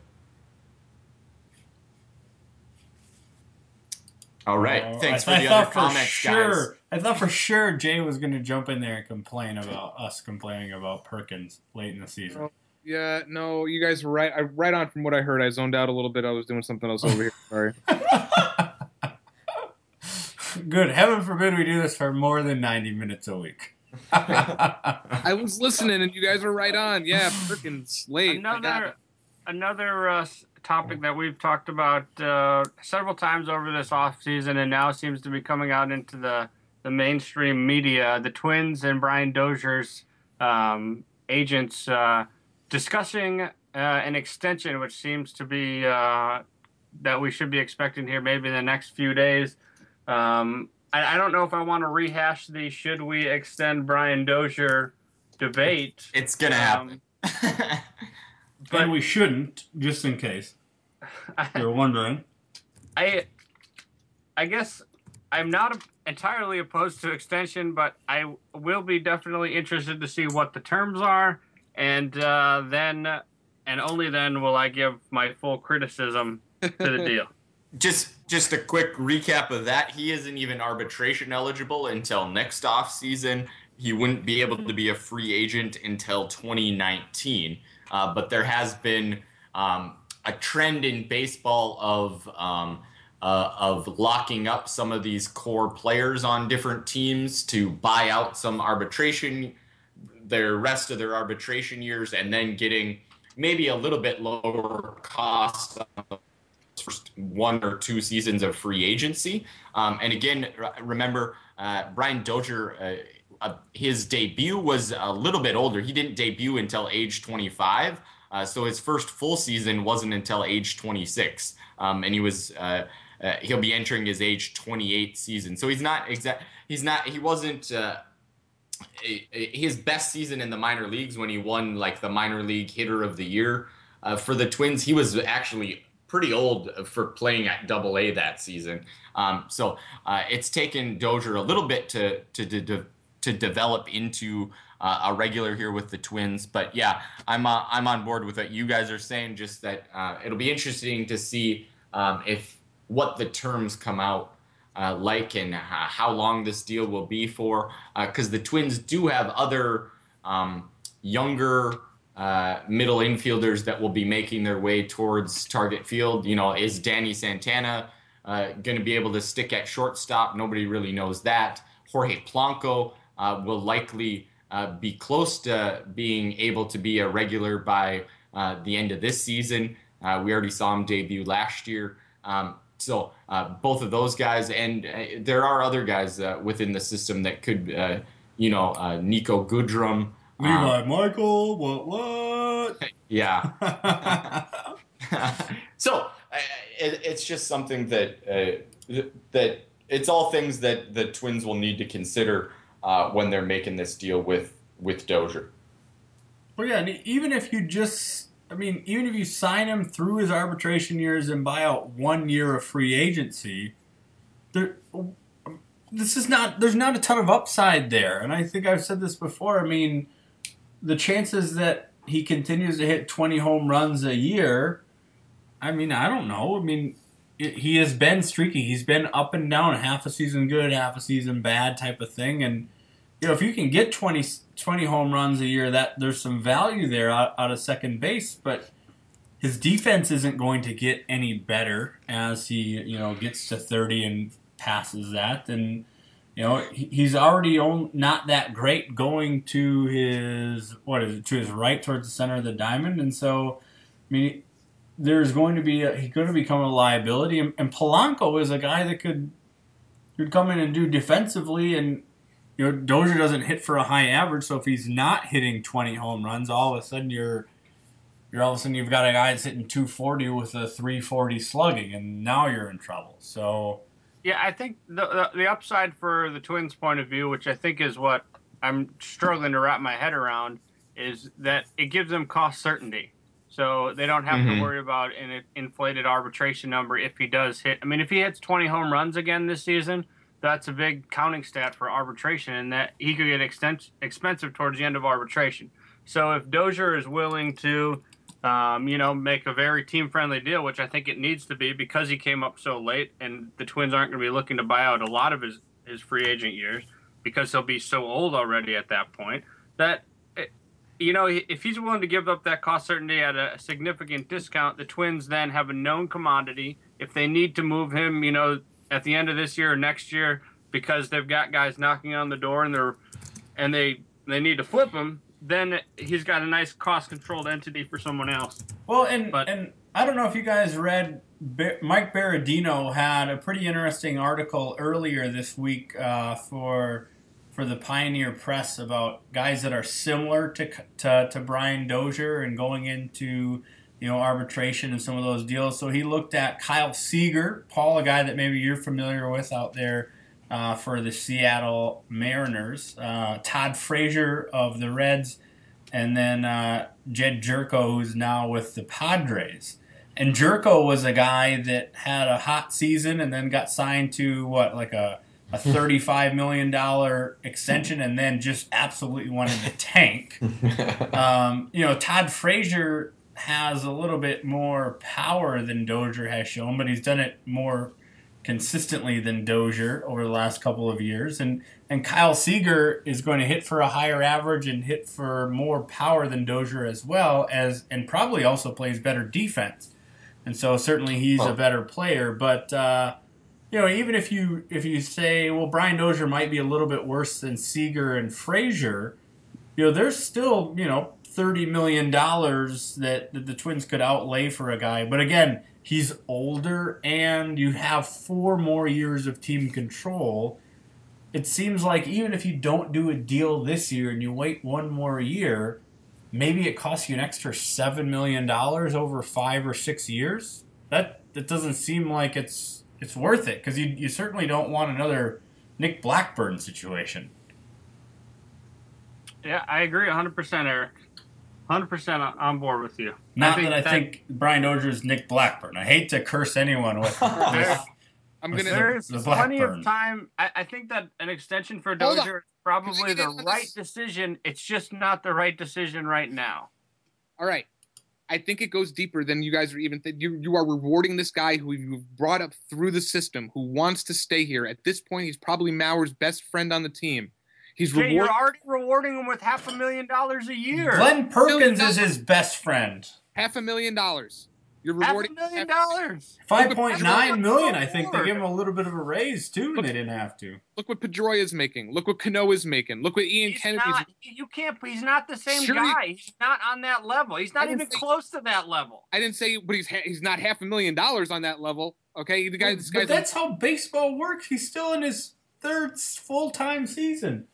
All right, uh, thanks I, for the I other comments, sure, guys. I thought for sure Jay was going to jump in there and complain about us complaining about Perkins late in the season. Oh, yeah, no, you guys were right. I right on from what I heard. I zoned out a little bit. I was doing something else over here. Sorry. Good. Heaven forbid we do this for more than ninety minutes a week. I was listening, and you guys were right on. Yeah, Perkins late. Another another uh, topic that we've talked about uh, several times over this offseason and now seems to be coming out into the, the mainstream media, the Twins and Brian Dozier's um, agents uh, discussing uh, an extension, which seems to be uh, that we should be expecting here maybe in the next few days. Um, I, I don't know if I want to rehash the should we extend Brian Dozier debate. It's going to Um, happen. But we shouldn't, just in case you're wondering. I, I guess I'm not entirely opposed to extension, but I will be definitely interested to see what the terms are, and uh, then, and only then, will I give my full criticism to the deal. Just just a quick recap of that. He isn't even arbitration eligible until next offseason. He wouldn't be able to be a free agent until twenty nineteen. Uh, but there has been um, a trend in baseball of um, uh, of locking up some of these core players on different teams to buy out some arbitration, their rest of their arbitration years, and then getting maybe a little bit lower cost on the first one or two seasons of free agency. Um, and again, remember, uh, Brian Dozier, uh, uh, his debut was a little bit older. He didn't debut until age twenty-five. Uh, so his first full season wasn't until age twenty-six. Um, and he was, uh, uh, he'll be entering his age twenty-eight season. So he's not exact. He's not, he wasn't, uh, a, a, his best season in the minor leagues when he won like the minor league hitter of the year uh, for the Twins. He was actually pretty old for playing at double A that season. Um, so uh, it's taken Dozier a little bit to, to, to, to develop into uh, a regular here with the Twins. But yeah, I'm uh, I'm on board with what you guys are saying. Just that uh, it'll be interesting to see um, if what the terms come out uh, like and uh, how long this deal will be for. Because uh, the Twins do have other um, younger uh, middle infielders that will be making their way towards target field. You know, is Danny Santana uh, going to be able to stick at shortstop? Nobody really knows that. Jorge Polanco uh, will likely uh, be close to being able to be a regular by uh, the end of this season. Uh, we already saw him debut last year. Um, so uh, both of those guys, and uh, there are other guys uh, within the system that could, uh, you know, uh, Nico Goodrum. Levi um, Michael, what, what? Yeah. So uh, it, it's just something that uh, that it's all things that the Twins will need to consider uh, when they're making this deal with with Dozier. Well, yeah, and even if you just, I mean, even if you sign him through his arbitration years and buy out one year of free agency, there, this is not, there's not a ton of upside there. And I think I've said this before. I mean, the chances that he continues to hit twenty home runs a year, I mean, I don't know. I mean, it, he has been streaky. He's been up and down, half a season good, half a season bad type of thing. And, you know, if you can get twenty, twenty home runs a year, that there's some value there out, out of second base. But his defense isn't going to get any better as he, you know, gets to thirty and passes that. And, you know, he's already on, not that great going to his, what is it, to his right towards the center of the diamond. And so, I mean, there's going to be, a, he's going to become a liability. And, and Polanco is a guy that could, could come in and do defensively. And, you know, Dozier doesn't hit for a high average. So if he's not hitting twenty home runs, all of a sudden you're, you're all of a sudden you've got a guy that's hitting two forty with a three forty slugging. And now you're in trouble. So, yeah, I think the, the the upside for the Twins' point of view, which I think is what I'm struggling to wrap my head around, is that it gives them cost certainty. So they don't have mm-hmm. to worry about an inflated arbitration number if he does hit. I mean, if he hits twenty home runs again this season, that's a big counting stat for arbitration, and that he could get extent, expensive towards the end of arbitration. So if Dozier is willing to Um, you know, make a very team-friendly deal, which I think it needs to be because he came up so late, and the Twins aren't going to be looking to buy out a lot of his his free agent years, because he'll be so old already at that point, that, you know, if he's willing to give up that cost certainty at a significant discount, the Twins then have a known commodity. If they need to move him, you know, at the end of this year or next year, because they've got guys knocking on the door and they're and they they need to flip him, then he's got a nice cost-controlled entity for someone else. Well, and But- and I don't know if you guys read, Ba- Mike Berardino had a pretty interesting article earlier this week uh, for for the Pioneer Press about guys that are similar to to, to Brian Dozier and going into, you know, arbitration and some of those deals. So he looked at Kyle Seager, Paul, a guy that maybe you're familiar with out there uh, for the Seattle Mariners, uh, Todd Frazier of the Reds, and then uh, Jed Jerko, who's now with the Padres. And Jerko was a guy that had a hot season and then got signed to, what, like a, a thirty-five million dollars extension and then just absolutely wanted to tank. Um, you know, Todd Frazier has a little bit more power than Dozier has shown, but he's done it more consistently than Dozier over the last couple of years. And and Kyle Seager is going to hit for a higher average and hit for more power than Dozier as well, as and probably also plays better defense. And so certainly he's a better player. But uh, you know, even if you if you say, well, Brian Dozier might be a little bit worse than Seager and Frazier, you know, there's still, you know, thirty million dollars that, that the Twins could outlay for a guy. But again, he's older and you have four more years of team control. It seems like even if you don't do a deal this year and you wait one more year, maybe it costs you an extra seven million dollars over five or six years. That that doesn't seem like it's it's worth it, because you, you certainly don't want another Nick Blackburn situation. Yeah, I agree one hundred percent, Eric. one hundred percent on board with you. Not I think that I that- think Brian Dozier is Nick Blackburn. I hate to curse anyone with, with I'm With gonna. the- There's the plenty Blackburn. of time. I, I think that an extension for Hold on. Dozier is probably Can we get the into right this? decision. It's just not the right decision right now. All right. I think it goes deeper than you guys are even thinking. You, you are rewarding this guy who you've brought up through the system, who wants to stay here. At this point, he's probably Mauer's best friend on the team. He's Jay, you're rewarding already rewarding him with half a million dollars a year. Glenn Perkins Million is his best friend. half a million dollars. You're half a rewarding million dollars. Five point nine million. I Look at think they give him a little bit of a raise too, and they didn't have to. Look what Pedroia's making. Look what Cano is making. Look what Ian He's Kennedy's. not, you can't. He's not the same Sure he- guy. He's not on that level. He's I not didn't even say- close to that level. I didn't say, but he's ha- he's not half a million dollars on that level. Okay, the guy. This But guy's. that's how baseball works. He's still in his third full time season.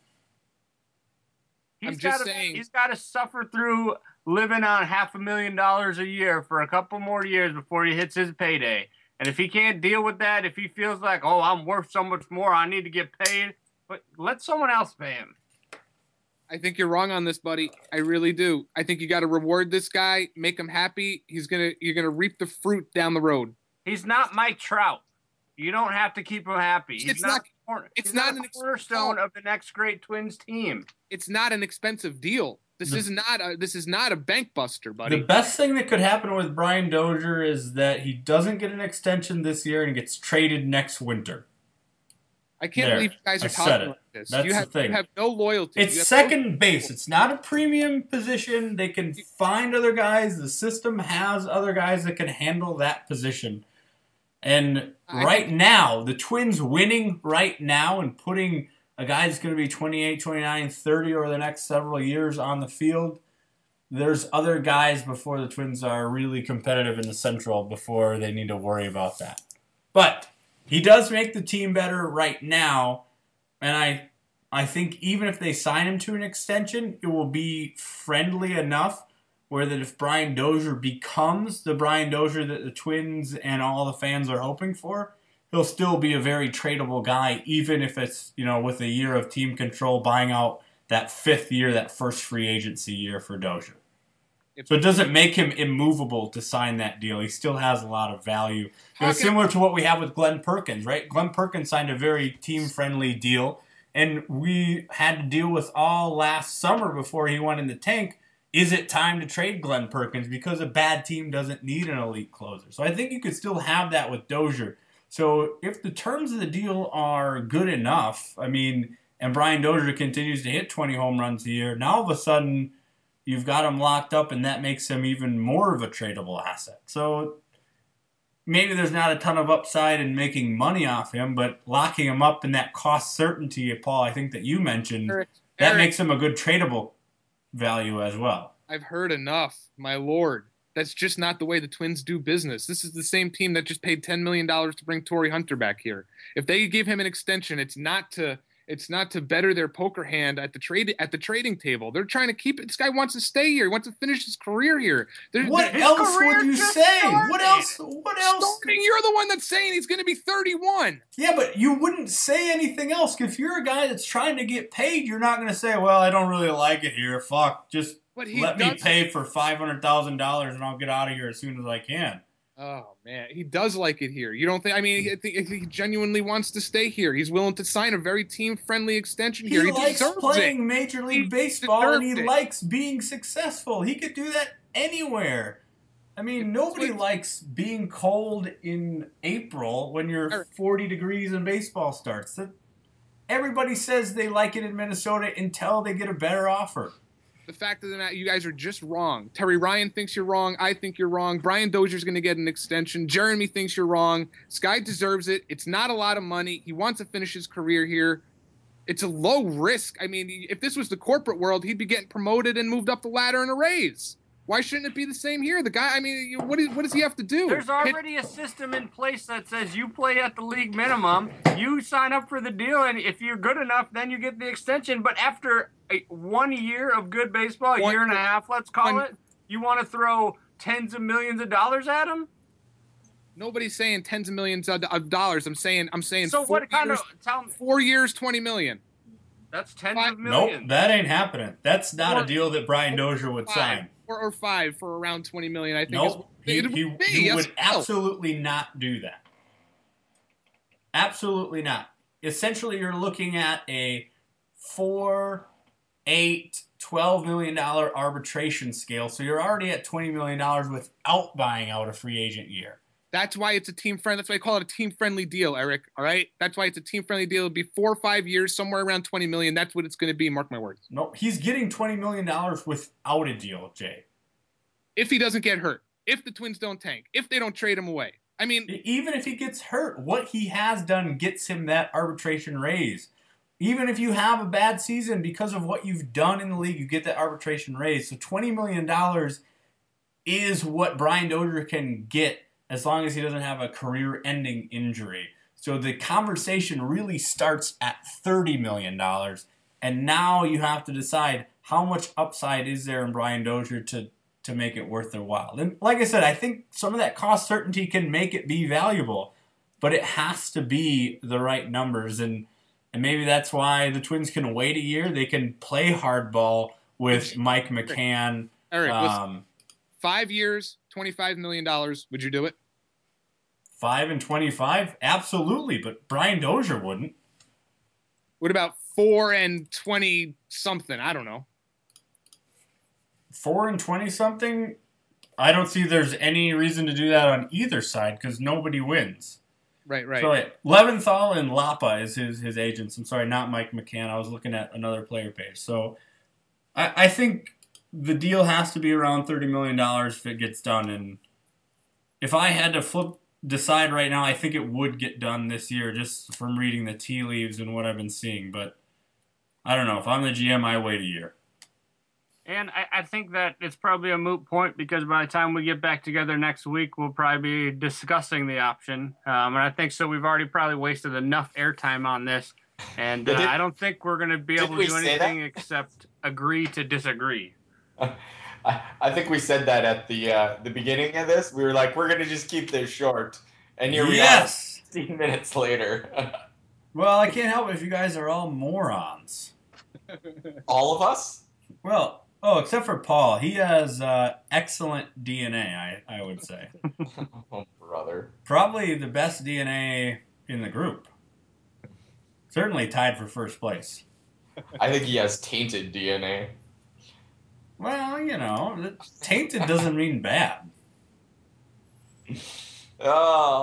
He's I'm just gotta, saying- He's got to suffer through living on half a million dollars a year for a couple more years before he hits his payday. And if he can't deal with that, if he feels like, oh, I'm worth so much more, I need to get paid, but let someone else pay him. I think you're wrong on this, buddy. I really do. I think you got to reward this guy, make him happy. He's gonna. You're gonna reap the fruit down the road. He's not Mike Trout. You don't have to keep him happy. He's It's not. not- the corner- it's he's not not an the ex- cornerstone of the next great Twins team. It's not an expensive deal. This The- is not a. This is not a bank buster, The buddy. best thing that could happen with Brian Dozier is that he doesn't get an extension this year and gets traded next winter. I can't There. believe you guys are I said talking it. like this. That's you the have thing. you have no loyalty. It's You have second base. It's not a premium position. They can find other guys. The system has other guys that can handle that position. And I right now, the Twins winning right now and putting a guy that's going to be twenty-eight, twenty-nine, thirty over the next several years on the field, there's other guys before the Twins are really competitive in the Central before they need to worry about that. But he does make the team better right now, and I I think even if they sign him to an extension, it will be friendly enough where that if Brian Dozier becomes the Brian Dozier that the Twins and all the fans are hoping for, he'll still be a very tradable guy, even if it's, you know, with a year of team control, buying out that fifth year, that first free agency year for Dozier. If- So it doesn't make him immovable to sign that deal. He still has a lot of value. How It's can- similar to what we have with Glenn Perkins, right? Glenn Perkins signed a very team-friendly deal, and we had to deal with all last summer before he went in the tank. Is it time to trade Glenn Perkins because a bad team doesn't need an elite closer? So I think you could still have that with Dozier. So if the terms of the deal are good enough, I mean, and Brian Dozier continues to hit twenty home runs a year, now all of a sudden you've got him locked up, and that makes him even more of a tradable asset. So maybe there's not a ton of upside in making money off him, but locking him up in that cost certainty, Paul, I think that you mentioned, Eric, that Eric, makes him a good tradable value as well. I've heard enough, my lord. That's just not the way the Twins do business. This is the same team that just paid ten million dollars to bring Torrey Hunter back here. If they give him an extension, it's not to it's not to better their poker hand at the trade at the trading table. They're trying to keep it. This guy wants to stay here. He wants to finish his career here. They're, What they're, else career would you just say? started. What else? What else? Starting, you're the one that's saying he's going to be thirty-one. Yeah, but you wouldn't say anything else. If you're a guy that's trying to get paid, you're not going to say, well, I don't really like it here. Fuck, just But he let me does- pay for five hundred thousand dollars and I'll get out of here as soon as I can. Oh man, he does like it here. You don't think? I mean, I think he genuinely wants to stay here. He's willing to sign a very team-friendly extension He here. He likes deserves playing it. Major League He Baseball, and he deserved it. likes being successful. He could do that anywhere. I mean, nobody Twins- likes being cold in April when you're Eric. forty degrees and baseball starts. That- Everybody says they like it in Minnesota until they get a better offer. The fact of the matter, you guys are just wrong. Terry Ryan thinks you're wrong. I think you're wrong. Brian Dozier's going to get an extension. Jeremy thinks you're wrong. Sky deserves it. It's not a lot of money. He wants to finish his career here. It's a low risk. I mean, if this was the corporate world, he'd be getting promoted and moved up the ladder in a raise. Why shouldn't it be the same here? The guy, I mean, you- what, is, what does he have to do? There's Hit- already a system in place that says you play at the league minimum, you sign up for the deal, and if you're good enough, then you get the extension. But after a, one year of good baseball, a One- year and a half, let's call one- it, you want to throw tens of millions of dollars at him? Nobody's saying tens of millions of, of dollars. I'm saying, I'm saying. So four what kind years, of tell me? Four years, twenty million. That's tens Five- of Nope, millions. that ain't happening. That's not Or- a deal that Brian Dozier would Five. sign. Or, or five for around twenty million. I think. Nope, is, he, it would he, be, he yes, would no. absolutely not do that. Absolutely not. Essentially, you're looking at a four, eight, twelve million dollar arbitration scale. So you're already at twenty million dollars without buying out a free agent year. That's why it's a team friend. That's why I call it a team friendly deal, Eric. All right. That's why it's a team friendly deal. It'll be four or five years, somewhere around twenty million. That's what it's going to be. Mark my words. No, he's getting twenty million dollars without a deal, Jay. If he doesn't get hurt, if the Twins don't tank, if they don't trade him away. I mean, Even if he gets hurt, what he has done gets him that arbitration raise. Even if you have a bad season because of what you've done in the league, you get that arbitration raise. So twenty million dollars is what Brian Dozier can get as long as he doesn't have a career-ending injury. So the conversation really starts at thirty million dollars, and now you have to decide how much upside is there in Brian Dozier to, to make it worth their while. And like I said, I think some of that cost certainty can make it be valuable, but it has to be the right numbers, and and maybe that's why the Twins can wait a year. They can play hardball with Mike McCann. Eric, listen, Um, five years, twenty-five million dollars. Would you do it? five and twenty-five? Absolutely, but Brian Dozier wouldn't. What about four and twenty something? I don't know. four and twenty-something? I don't see there's any reason to do that on either side because nobody wins. Right, right. So like, Leventhal and Lapa is his, his agents. I'm sorry, not Mike McCann. I was looking at another player page. So I, I think the deal has to be around thirty million dollars if it gets done. And if I had to flip decide right now, I think it would get done this year just from reading the tea leaves and what I've been seeing. But I don't know. If I'm the G M, I wait a year. And I, I think that it's probably a moot point because by the time we get back together next week, we'll probably be discussing the option. Um, and I think so. We've already probably wasted enough airtime on this. And uh, Did- I don't think we're going to be did able to we do say anything except agree to disagree. I, I think we said that at the uh, the beginning of this. We were like, we're gonna just keep this short, and here we Yes! are, fifteen minutes later. Well, I can't help it if you guys are all morons. All of us. Well, oh, except for Paul. He has uh, excellent D N A, I, I would say. Oh, brother. Probably the best D N A in the group. Certainly tied for first place. I think he has tainted D N A. Well, you know, tainted doesn't mean bad. Oh, uh,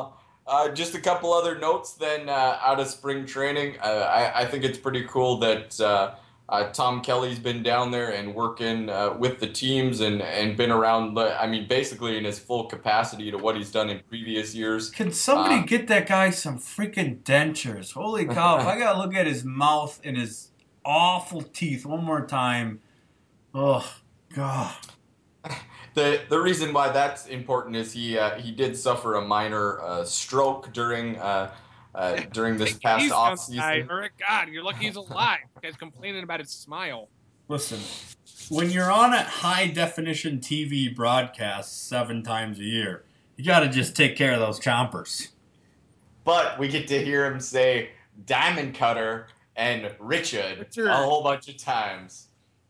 Uh, just a couple other notes then uh, out of spring training. Uh, I, I think it's pretty cool that uh, uh, Tom Kelly's been down there and working uh, with the teams and, and been around, I mean, basically in his full capacity to what he's done in previous years. Can somebody Uh, get that guy some freaking dentures? Holy cow, if I gotta look at his mouth and his awful teeth one more time. Oh, God. The the reason why that's important is he uh, he did suffer a minor uh, stroke during uh, uh, during this past He's off some guy, season. Eric. God, you're lucky he's alive. The guy's complaining about his smile. Listen, when you're on a high-definition T V broadcast seven times a year, you gotta just take care of those chompers. But we get to hear him say Diamond Cutter and Richard, Richard. a whole bunch of times.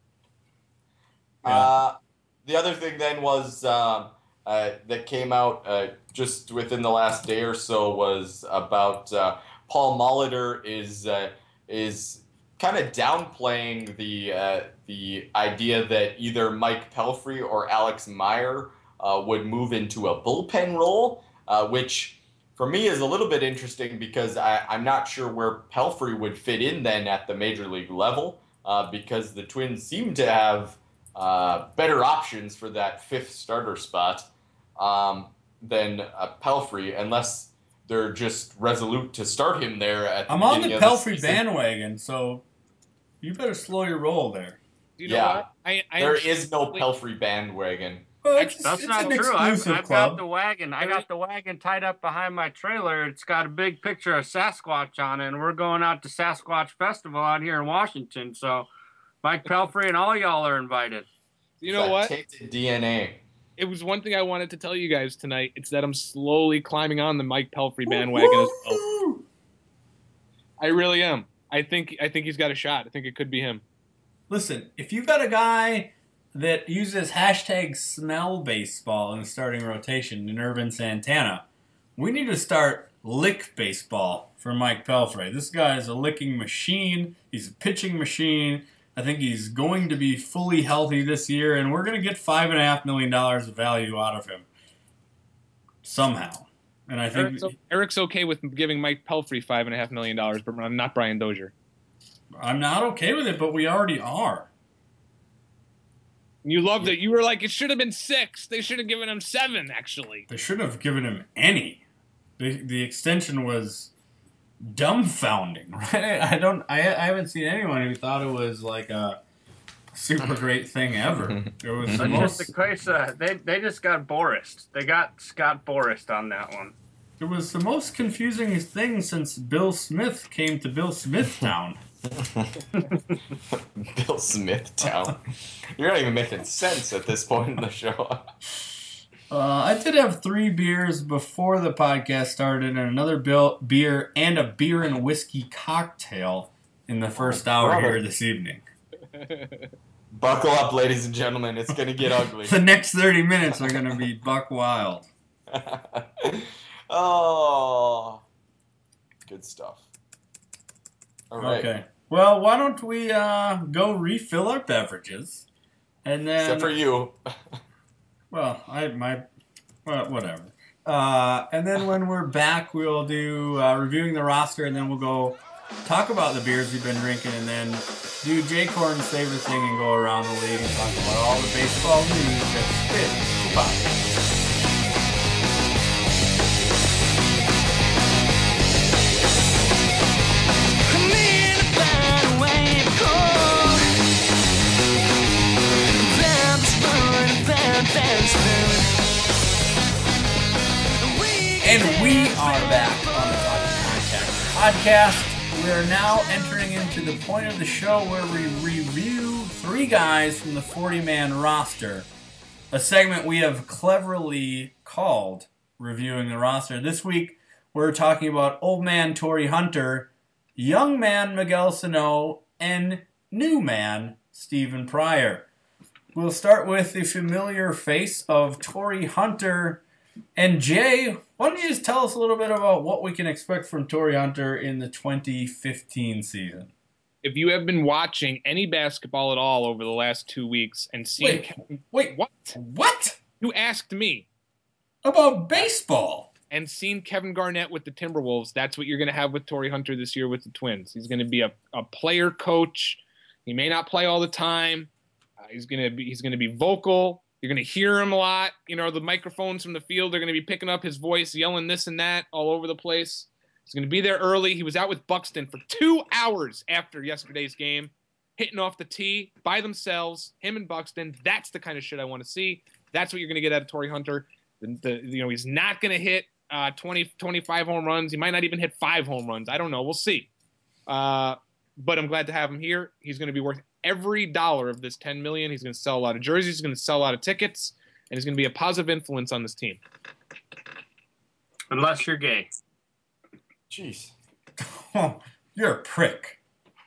Yeah. Uh, the other thing then was um, uh, that came out uh, just within the last day or so was about uh, Paul Molitor is uh, is kind of downplaying the uh, the idea that either Mike Pelfrey or Alex Meyer uh, would move into a bullpen role, uh, which for me is a little bit interesting because I, I'm not sure where Pelfrey would fit in then at the major league level uh, because the Twins seem to have uh, better options for that fifth starter spot um, than uh, Pelfrey, unless they're just resolute to start him there at the I'm on the beginning of the Pelfrey season. bandwagon, so you better slow your roll there. Do you know Yeah. what? I, I There am is no simply- Pelfrey bandwagon. Well, it's, That's That's it's not an true. I've, exclusive I've club. got the wagon. I got the wagon tied up behind my trailer. It's got a big picture of Sasquatch on it, and we're going out to Sasquatch Festival out here in Washington. So Mike Pelfrey and all y'all are invited. You know That what? tainted D N A. It was one thing I wanted to tell you guys tonight. It's that I'm slowly climbing on the Mike Pelfrey bandwagon as well. Woo-hoo! I really am. I think I think he's got a shot. I think it could be him. Listen, if you got a guy that uses hashtag smell baseball in the starting rotation in Irvin Santana, we need to start lick baseball for Mike Pelfrey. This guy is a licking machine. He's a pitching machine. I think he's going to be fully healthy this year, and we're going to get five and a half million dollars of value out of him somehow. And I think Eric's, Eric's okay with giving Mike Pelfrey five and a half million dollars, but not Brian Dozier. I'm not okay with it, but we already are. You loved it. You were like, it should have been six. They should have given him seven, actually. They shouldn't have given him any. The the extension was dumbfounding, right? I don't. I, I haven't seen anyone who thought it was like a super great thing ever. It was the That's most. just the case. Uh, they they just got Boris. They got Scott Boris on that one. It was the most confusing thing since Bill Smith came to Bill Smithtown. Bill Smithtown. You're not even making sense at this point in the show. Uh, I did have three beers before the podcast started, and another bill, beer and a beer and whiskey cocktail in the first hour brother. here this evening. Buckle up, ladies and gentlemen. It's going to get ugly. The next thirty minutes are going to be buck wild. Oh. Good stuff. All right. Okay. Well, why don't we uh, go refill our beverages, and then Except for you. well, I my well, whatever. Uh, and then when we're back, we'll do uh, reviewing the roster, and then we'll go talk about the beers we've been drinking, and then do Jay Corn's favorite thing and go around the league and talk about all the baseball news that's been popping. And we are back on the Talk Contact podcast. We are now entering into the point of the show where we review three guys from the forty-man roster, a segment we have cleverly called Reviewing the Roster. This week, we're talking about old man Torrey Hunter, young man Miguel Sano, and new man Stephen Pryor. We'll start with the familiar face of Torrey Hunter. And Jay, why don't you just tell us a little bit about what we can expect from Torrey Hunter in the twenty fifteen season? If you have been watching any basketball at all over the last two weeks and seen... Wait, wait, What? What? You asked me. About baseball? and seen Kevin Garnett with the Timberwolves, that's what you're going to have with Torrey Hunter this year with the Twins. He's going to be a, a player coach. He may not play all the time. Uh, he's going to be he's going to be vocal. You're going to hear him a lot. You know, the microphones from the field, they're going to be picking up his voice, yelling this and that all over the place. He's going to be there early. He was out with Buxton for two hours after yesterday's game, hitting off the tee by themselves, him and Buxton. That's the kind of shit I want to see. That's what you're going to get out of Torrey Hunter. The, the, you know, he's not going to hit uh, twenty, twenty-five home runs. He might not even hit five home runs. I don't know. We'll see. Uh, but I'm glad to have him here. He's going to be worth every dollar of this ten million dollars. He's going to sell a lot of jerseys. He's going to sell a lot of tickets, and he's going to be a positive influence on this team. Unless you're gay. Jeez. Oh, you're a prick.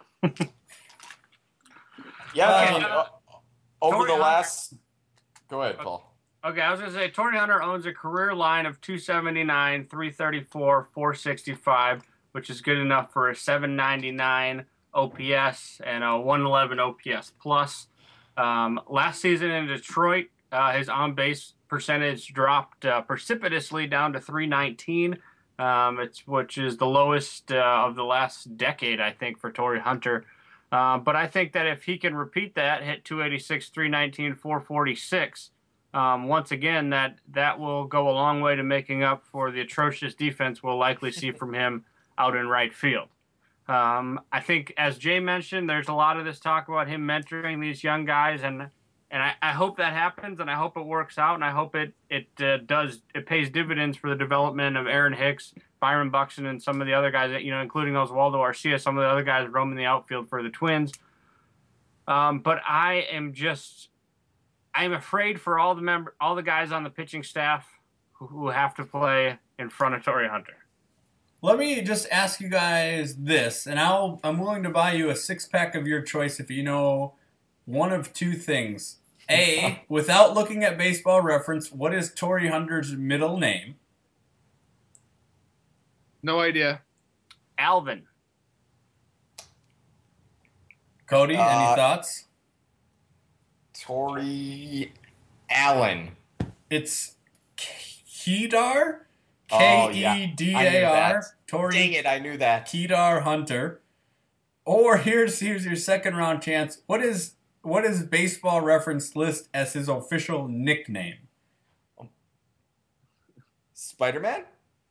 Yeah, I Okay, mean, uh, uh, over Torrey the Hunter- last. Go ahead, Paul. Okay, I was going to say, Torrey Hunter owns a career line of two seventy-nine, three thirty-four, four sixty-five, which is good enough for a seven ninety-nine O P S and a one eleven O P S plus. Um, last season in Detroit, uh, his on-base percentage dropped uh, precipitously down to three nineteen, um, it's which is the lowest uh, of the last decade, I think, for Torrey Hunter. Uh, but I think that if he can repeat that, hit two eighty-six, three nineteen, four forty-six, um, once again, that, that will go a long way to making up for the atrocious defense we'll likely see from him out in right field. Um, I think, as Jay mentioned, there's a lot of this talk about him mentoring these young guys, and and I, I hope that happens, and I hope it works out, and I hope it it uh, does it pays dividends for the development of Aaron Hicks, Byron Buxton, and some of the other guys, that, you know, including Oswaldo Arcia, some of the other guys roaming the outfield for the Twins. Um, but I am just I am afraid for all the member all the guys on the pitching staff who, who have to play in front of Torrey Hunter. Let me just ask you guys this, and I'll, I'm willing to buy you a six-pack of your choice if you know one of two things. A, without looking at Baseball Reference, what is Torrey Hunter's middle name? No idea. Alvin. Cody, Uh, any thoughts? Torrey Allen. It's Kedar? Oh, K yeah. E D I knew A R. that. Torrey Dang it, I knew that. Kedar Hunter. Or here's here's your second round chance. What is what is Baseball Reference list as his official nickname? Spider-Man?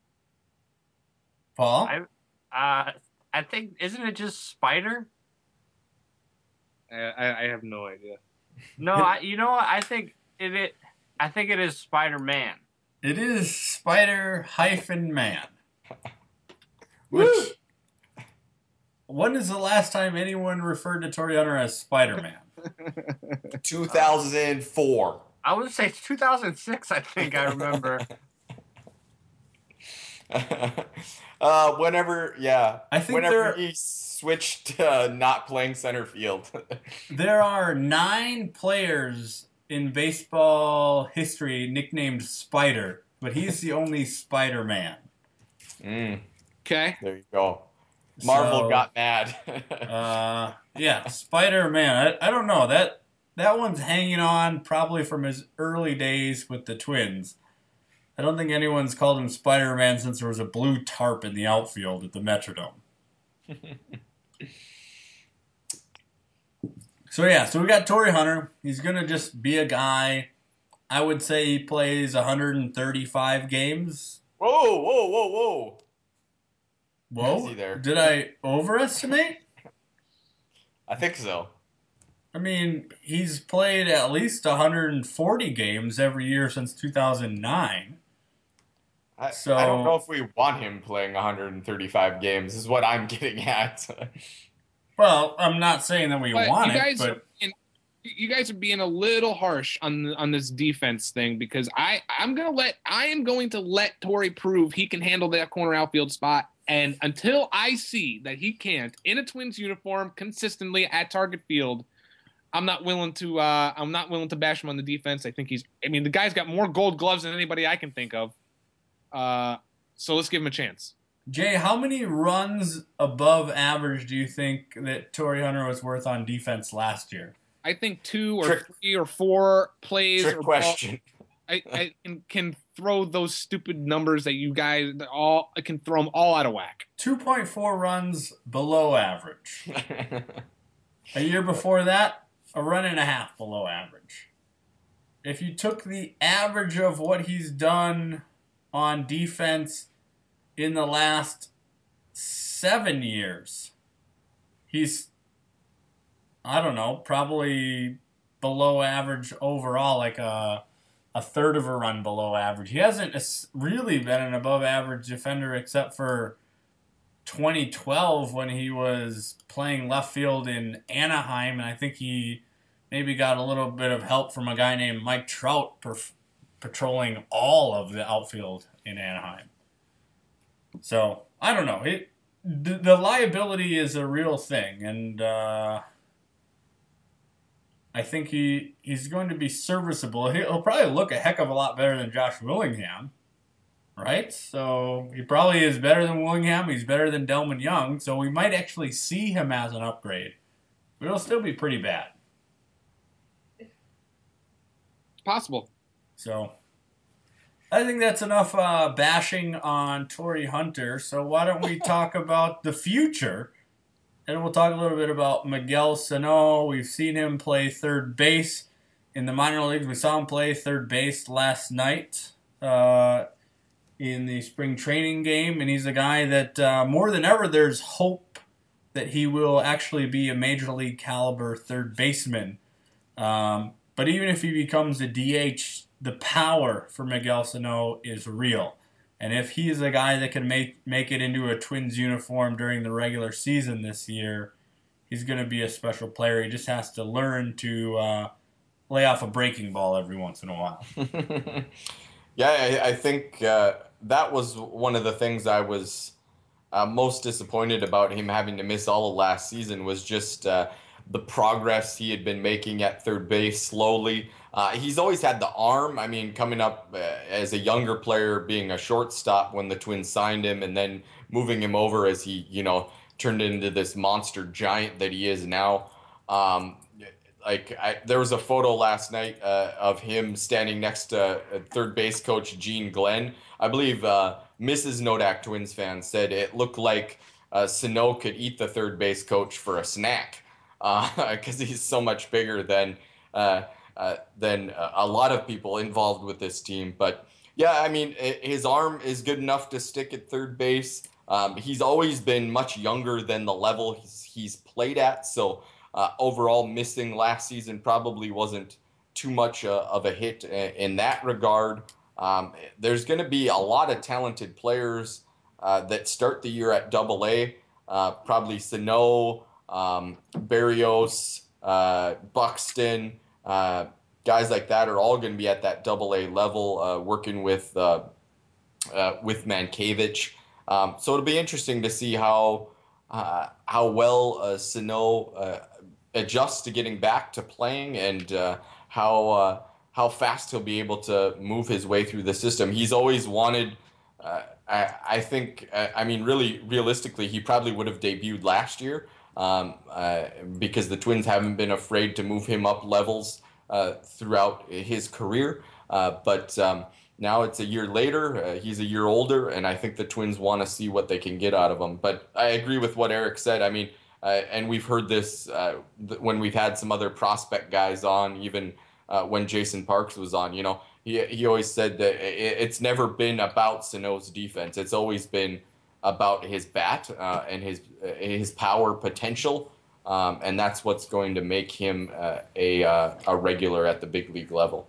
Paul? I, uh, I think, isn't it just Spider? I, I, I have no idea. No, I, you know what? I think it, it. I think it is Spider-Man. It is Spider hyphen Man. Which, when is the last time anyone referred to Torrey Hunter as Spider-Man? two thousand four. I would say it's two thousand six. I think I remember. uh, whenever, yeah. I think whenever there- he switched to uh, not playing center field. There are nine players in baseball history nicknamed Spider, but he's the only Spider-Man. Mm, Okay. there you go. Marvel So, got mad. Uh, yeah, Spider-Man. I, I don't know. That that one's hanging on probably from his early days with the Twins. I don't think anyone's called him Spider-Man since there was a blue tarp in the outfield at the Metrodome. So yeah, so we got Torrey Hunter. He's gonna just be a guy. I would say he plays one hundred thirty-five games. whoa, whoa, whoa, whoa. Whoa, Is he there? did I overestimate? I think so. I mean, he's played at least one hundred forty games every year since two thousand nine. I, So- I don't know if we want him playing one hundred thirty-five games, is what I'm getting at. Well, I'm not saying that we But want you it, guys but are being, you guys are being a little harsh on on this defense thing, because I I'm gonna let I am going to let Torrey prove he can handle that corner outfield spot, and until I see that he can't in a Twins uniform consistently at Target Field, I'm not willing to uh, I'm not willing to bash him on the defense. I think he's I mean the guy's got more Gold Gloves than anybody I can think of. Uh, so let's give him a chance. Jay, how many runs above average do you think that Torrey Hunter was worth on defense last year? I think two or Trick- three or four plays. Trick or question. Ball, I, I can, can throw those stupid numbers that you guys all I can throw them all out of whack. two point four runs below average. A year before that, a run and a half below average. If you took the average of what he's done on defense in the last seven years, he's, I don't know, probably below average overall, like a, a third of a run below average. He hasn't really been an above average defender except for twenty twelve when he was playing left field in Anaheim, and I think he maybe got a little bit of help from a guy named Mike Trout perf- patrolling all of the outfield in Anaheim. So, I don't know. It, the, the liability is a real thing, and uh, I think he he's going to be serviceable. He'll probably look a heck of a lot better than Josh Willingham, right? So, he probably is better than Willingham. He's better than Delman Young, so we might actually see him as an upgrade. But it'll still be pretty bad. Possible. So, I think that's enough uh, bashing on Torrey Hunter. So, why don't we talk about the future? And we'll talk a little bit about Miguel Sano. We've seen him play third base in the minor leagues. We saw him play third base last night uh, in the spring training game. And he's a guy that, uh, more than ever, there's hope that he will actually be a major league caliber third baseman. Um, But even if he becomes a D H, the power for Miguel Sano is real. And if he is a guy that can make, make it into a Twins uniform during the regular season this year, he's going to be a special player. He just has to learn to uh, lay off a breaking ball every once in a while. Yeah, I, I think uh, that was one of the things I was uh, most disappointed about him having to miss all of last season was just uh, the progress he had been making at third base slowly. Uh, he's always had the arm. I mean, coming up uh, as a younger player, being a shortstop when the Twins signed him, and then moving him over as he, you know, turned into this monster giant that he is now. Um, like I, there was a photo last night uh, of him standing next to uh, third base coach Gene Glenn. I believe uh, Missus Nodak Twins fan said it looked like uh, Sano could eat the third base coach for a snack. Because uh, he's so much bigger than uh, uh, than a lot of people involved with this team. But yeah, I mean, his arm is good enough to stick at third base. Um, he's always been much younger than the level he's, he's played at. So uh, overall, missing last season probably wasn't too much uh, of a hit in that regard. Um, there's going to be a lot of talented players uh, that start the year at Double A. Uh, probably Sano, Um, Barrios, uh, Buxton, uh, guys like that are all going to be at that double A level, uh, working with uh, uh, with Mankiewicz. Um, so it'll be interesting to see how uh, how well uh, Sano uh, adjusts to getting back to playing, and uh, how uh, how fast he'll be able to move his way through the system. He's always wanted. Uh, I, I think. I mean, really, realistically, he probably would have debuted last year. Um, uh, because the Twins haven't been afraid to move him up levels uh, throughout his career. Uh, but um, now it's a year later, uh, he's a year older, and I think the Twins want to see what they can get out of him. But I agree with what Eric said. I mean, uh, and we've heard this uh, th- when we've had some other prospect guys on, even uh, when Jason Parks was on. You know, he, he always said that it, it's never been about Sano's defense. It's always been about his bat uh, and his uh, his power potential, um, and that's what's going to make him uh, a uh, a regular at the big league level.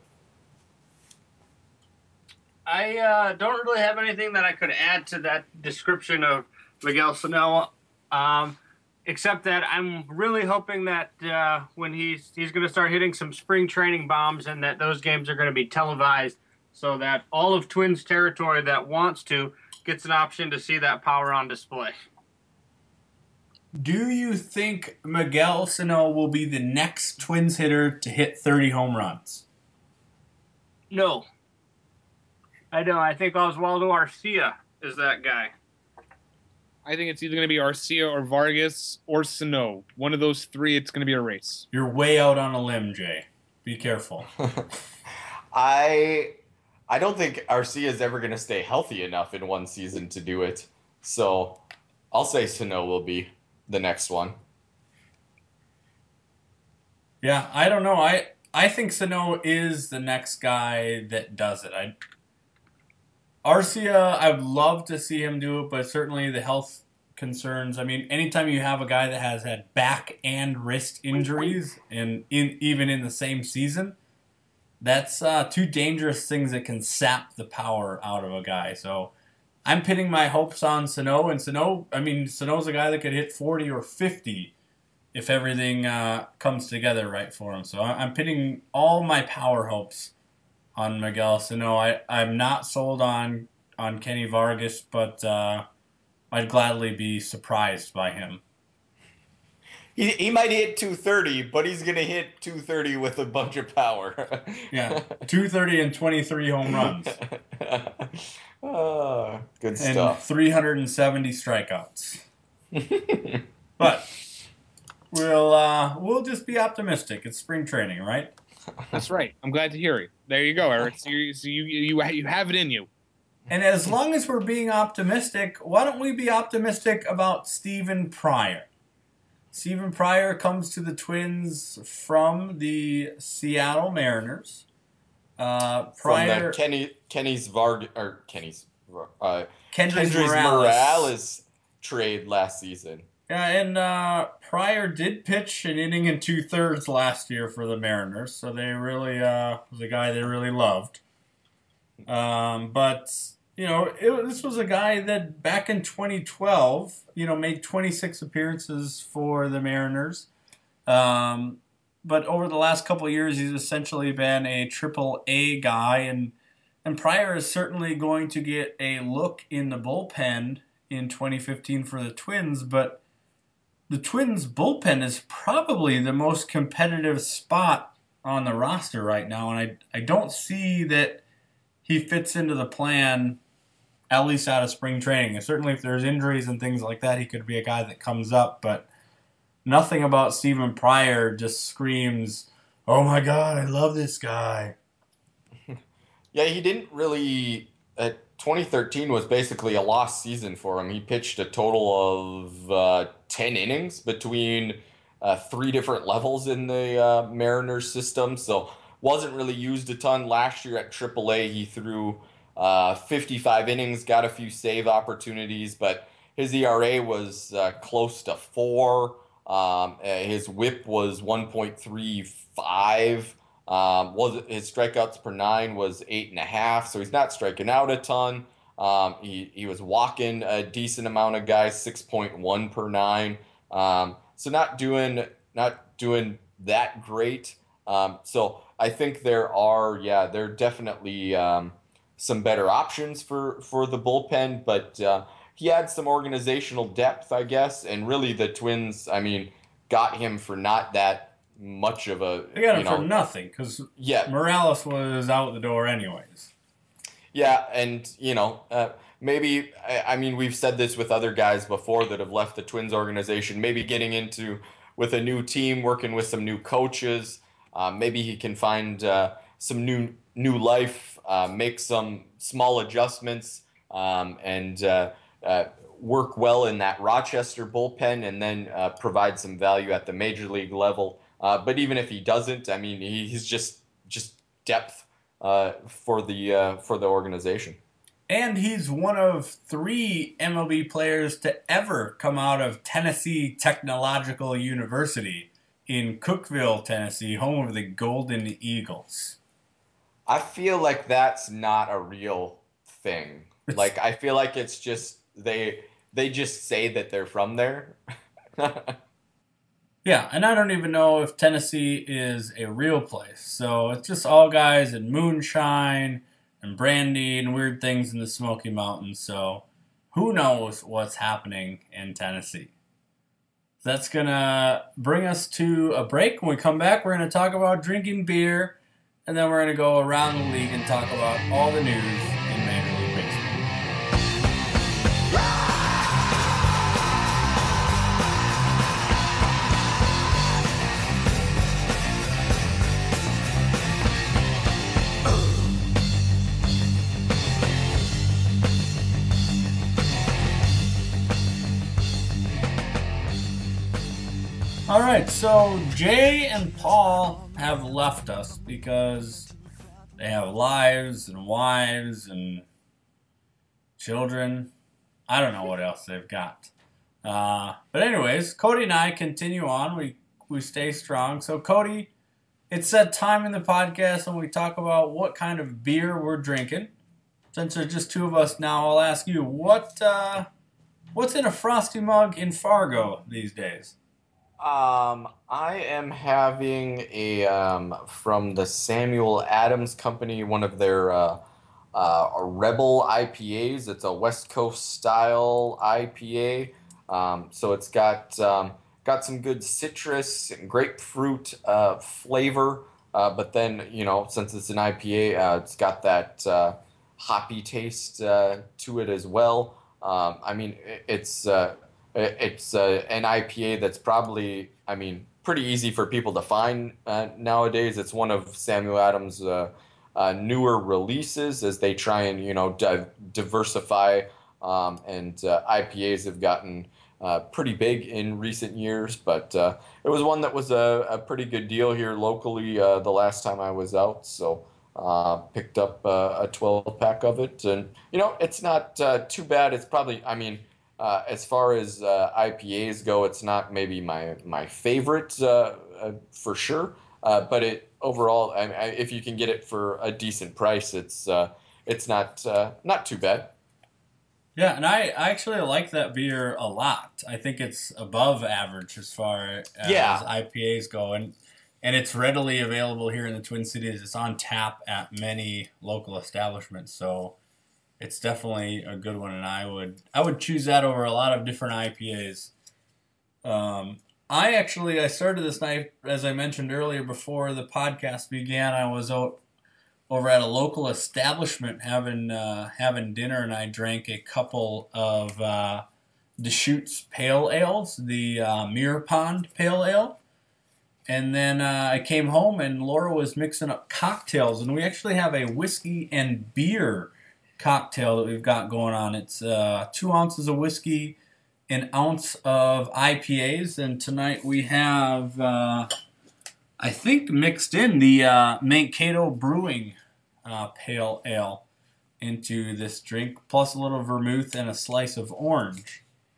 I uh, don't really have anything that I could add to that description of Miguel Sano, um, except that I'm really hoping that uh, when he's he's going to start hitting some spring training bombs, and that those games are going to be televised, so that all of Twins territory that wants to gets an option to see that power on display. Do you think Miguel Sano will be the next Twins hitter to hit thirty home runs? No. I don't. I think Oswaldo Arcia is that guy. I think it's either going to be Arcia or Vargas or Sano. One of those three, it's going to be a race. You're way out on a limb, Jay. Be careful. I I don't think Arcia is ever going to stay healthy enough in one season to do it. So I'll say Sano will be the next one. Yeah, I don't know. I I think Sano is the next guy that does it. I Arcia, I'd love to see him do it, but certainly the health concerns. I mean, anytime you have a guy that has had back and wrist injuries, and in, even in the same season, that's uh, two dangerous things that can sap the power out of a guy. So I'm pinning my hopes on Sano, and Sano, I mean, Sano's a guy that could hit forty or fifty if everything uh, comes together right for him. So I'm pinning all my power hopes on Miguel Sano. I, I'm not sold on, on Kenny Vargas, but uh, I'd gladly be surprised by him. He, he might hit two thirty, but he's going to hit two thirty with a bunch of power. Yeah, two thirty and twenty-three home runs. Oh, good and stuff. three hundred seventy strikeouts. But we'll uh, we'll just be optimistic. It's spring training, right? That's right. I'm glad to hear it. There you go, Eric. So you, so you, you, you have it in you. And as long as we're being optimistic, why don't we be optimistic about Stephen Pryor? Stephen Pryor comes to the Twins from the Seattle Mariners. Uh, Pryor, From the Kenny Kenny's Varg or Kenny's uh, Kendrys Kendrys Morales. Morales trade last season. Yeah, and uh, Pryor did pitch an inning and two thirds last year for the Mariners, so they really uh, was a guy they really loved. Um, but you know, it, this was a guy that back in twenty twelve, you know, made twenty-six appearances for the Mariners. Um, but over the last couple of years, he's essentially been a triple A guy, and and Pryor is certainly going to get a look in the bullpen in twenty fifteen for the Twins, but the Twins' bullpen is probably the most competitive spot on the roster right now, and I I don't see that he fits into the plan, at least out of spring training. And certainly if there's injuries and things like that, he could be a guy that comes up, but nothing about Stephen Pryor just screams, oh my God, I love this guy. Yeah, he didn't really... Uh, twenty thirteen was basically a lost season for him. He pitched a total of uh, ten innings between uh, three different levels in the uh, Mariners system, so wasn't really used a ton. Last year at triple A, he threw uh, fifty-five innings, got a few save opportunities, but his E R A was uh, close to four. Um, his whip was one point three five. Um, was his strikeouts per nine was eight and a half, so he's not striking out a ton. Um, he he was walking a decent amount of guys, six point one per nine. Um, so not doing not doing that great. Um, so I think there are yeah there are definitely um, some better options for for the bullpen, but uh, he had some organizational depth, I guess, and really the Twins, I mean, got him for not that much of a They got him you know, for nothing because yeah Morales was out the door anyways. Yeah, and, you know, uh, maybe, I, I mean, we've said this with other guys before that have left the Twins organization, maybe getting into with a new team, working with some new coaches. Uh, maybe he can find uh, some new new life, uh, make some small adjustments, um, and uh, uh, work well in that Rochester bullpen, and then uh, provide some value at the major league level. Uh, but even if he doesn't, I mean, he, he's just just depth uh, for the uh, for the organization. And he's one of three M L B players to ever come out of Tennessee Technological University in Cookeville, Tennessee, home of the Golden Eagles. I feel like that's not a real thing. Like, I feel like it's just they they just say that they're from there. Yeah, and I don't even know if Tennessee is a real place. So it's just all guys in moonshine and brandy and weird things in the Smoky Mountains. So who knows what's happening in Tennessee. That's going to bring us to a break. When we come back, we're going to talk about drinking beer, and then we're going to go around the league and talk about all the news in Major League Baseball. All right, so Jay and Paul have left us because they have lives and wives and children. I don't know what else they've got. Uh, but anyways, Cody and I continue on. We we stay strong. So Cody, it's that time in the podcast when we talk about what kind of beer we're drinking. Since there's just two of us now, I'll ask you what uh, what's in a frosty mug in Fargo these days. Um, I am having a um, from the Samuel Adams Company, one of their uh, uh, Rebel I P As. It's a West Coast style I P A. Um, so it's got um, got some good citrus and grapefruit uh, flavor, uh, but then you know since it's an I P A, uh, it's got that uh, hoppy taste uh, to it as well. Um, I mean, it, it's uh, it, it's uh, an I P A that's probably, I mean, pretty easy for people to find uh, nowadays. It's one of Samuel Adams' uh, uh, newer releases as they try and you know di- diversify. Um, and uh, I P As have gotten uh, pretty big in recent years, but uh, it was one that was a, a pretty good deal here locally uh, the last time I was out. So uh, picked up uh, a twelve pack of it, and you know it's not uh, too bad. It's probably, I mean, uh, as far as uh, I P As go, it's not maybe my my favorite uh, uh, for sure, uh, but it overall, I, I, if you can get it for a decent price, it's uh, it's not uh, not too bad. Yeah, and I, I actually like that beer a lot. I think it's above average as far as Yeah. I P As go, and and it's readily available here in the Twin Cities. It's on tap at many local establishments, so it's definitely a good one. And I would I would choose that over a lot of different I P As. Um, I actually I started this night, as I mentioned earlier before the podcast began. I was out over at a local establishment having uh, having dinner, and I drank a couple of uh, Deschutes Pale Ales, the uh, Mirror Pond Pale Ale. And then uh, I came home, and Laura was mixing up cocktails, and we actually have a whiskey and beer cocktail that we've got going on. It's uh, two ounces of whiskey, an ounce of I P As, and tonight we have... Uh, I think mixed in the uh, Mankato Brewing uh, Pale Ale into this drink, plus a little vermouth and a slice of orange.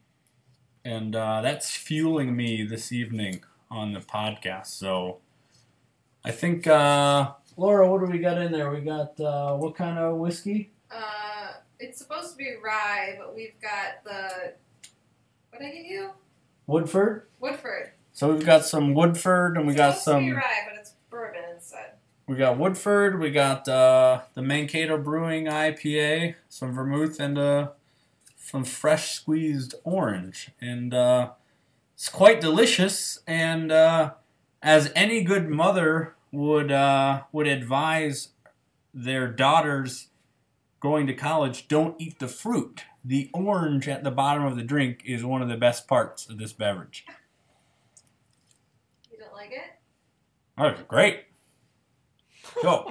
And uh, that's fueling me this evening on the podcast. So I think, uh, Laura, what do we got in there? We got uh, what kind of whiskey? Uh, it's supposed to be rye, but we've got the, what did I get you? Woodford. Woodford. So we've got some Woodford, and we It's got supposed to be some. rye, but it's bourbon instead. We got Woodford. We got uh, the Mankato Brewing I P A, some vermouth, and uh, some fresh squeezed orange, and uh, it's quite delicious. And uh, as any good mother would uh, would advise their daughters going to college, don't eat the fruit. The orange at the bottom of the drink is one of the best parts of this beverage. You don't like it? Oh, it's great. So,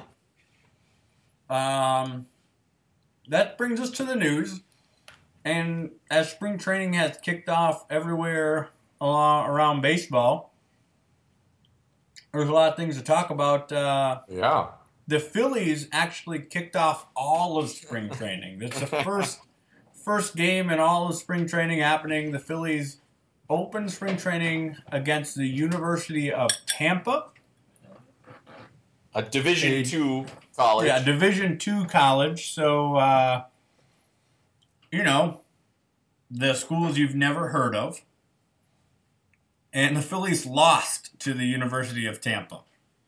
um, that brings us to the news. And as spring training has kicked off everywhere along, around baseball, there's a lot of things to talk about. Uh, Yeah. the Phillies actually kicked off all of spring training. It's the first first game in all of spring training happening. The Phillies opened spring training against the University of Tampa. A Division A- two college. Yeah, Division two college. So, uh, you know, the schools you've never heard of. And the Phillies lost to the University of Tampa.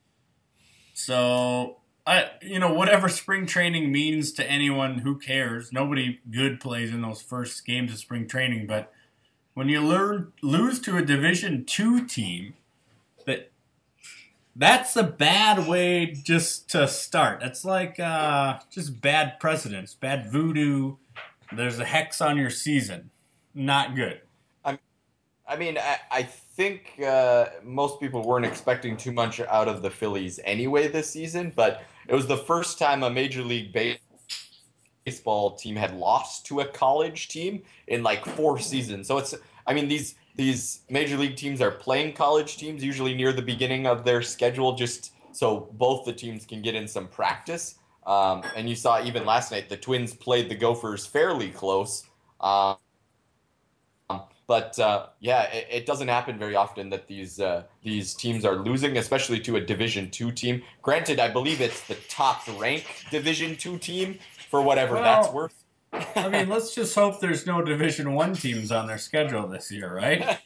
So, I, you know, whatever spring training means to anyone, who cares? Nobody good plays in those first games of spring training. But when you learn, lose to a Division two team, that that's a bad way just to start. That's like uh, just bad precedence, bad voodoo. There's a hex on your season. Not good. I mean, I, I think uh, most people weren't expecting too much out of the Phillies anyway this season, but it was the first time a Major League Baseball team had lost to a college team in like four seasons. So it's, I mean, these these major league teams are playing college teams usually near the beginning of their schedule, just so both the teams can get in some practice. Um, and you saw even last night the Twins played the Gophers fairly close. Um, but uh, yeah, it, it doesn't happen very often that these uh, these teams are losing, especially to a Division two team. Granted, I believe it's the top ranked Division two team for whatever Well, that's worth. I mean, let's just hope there's no Division One teams on their schedule this year, right?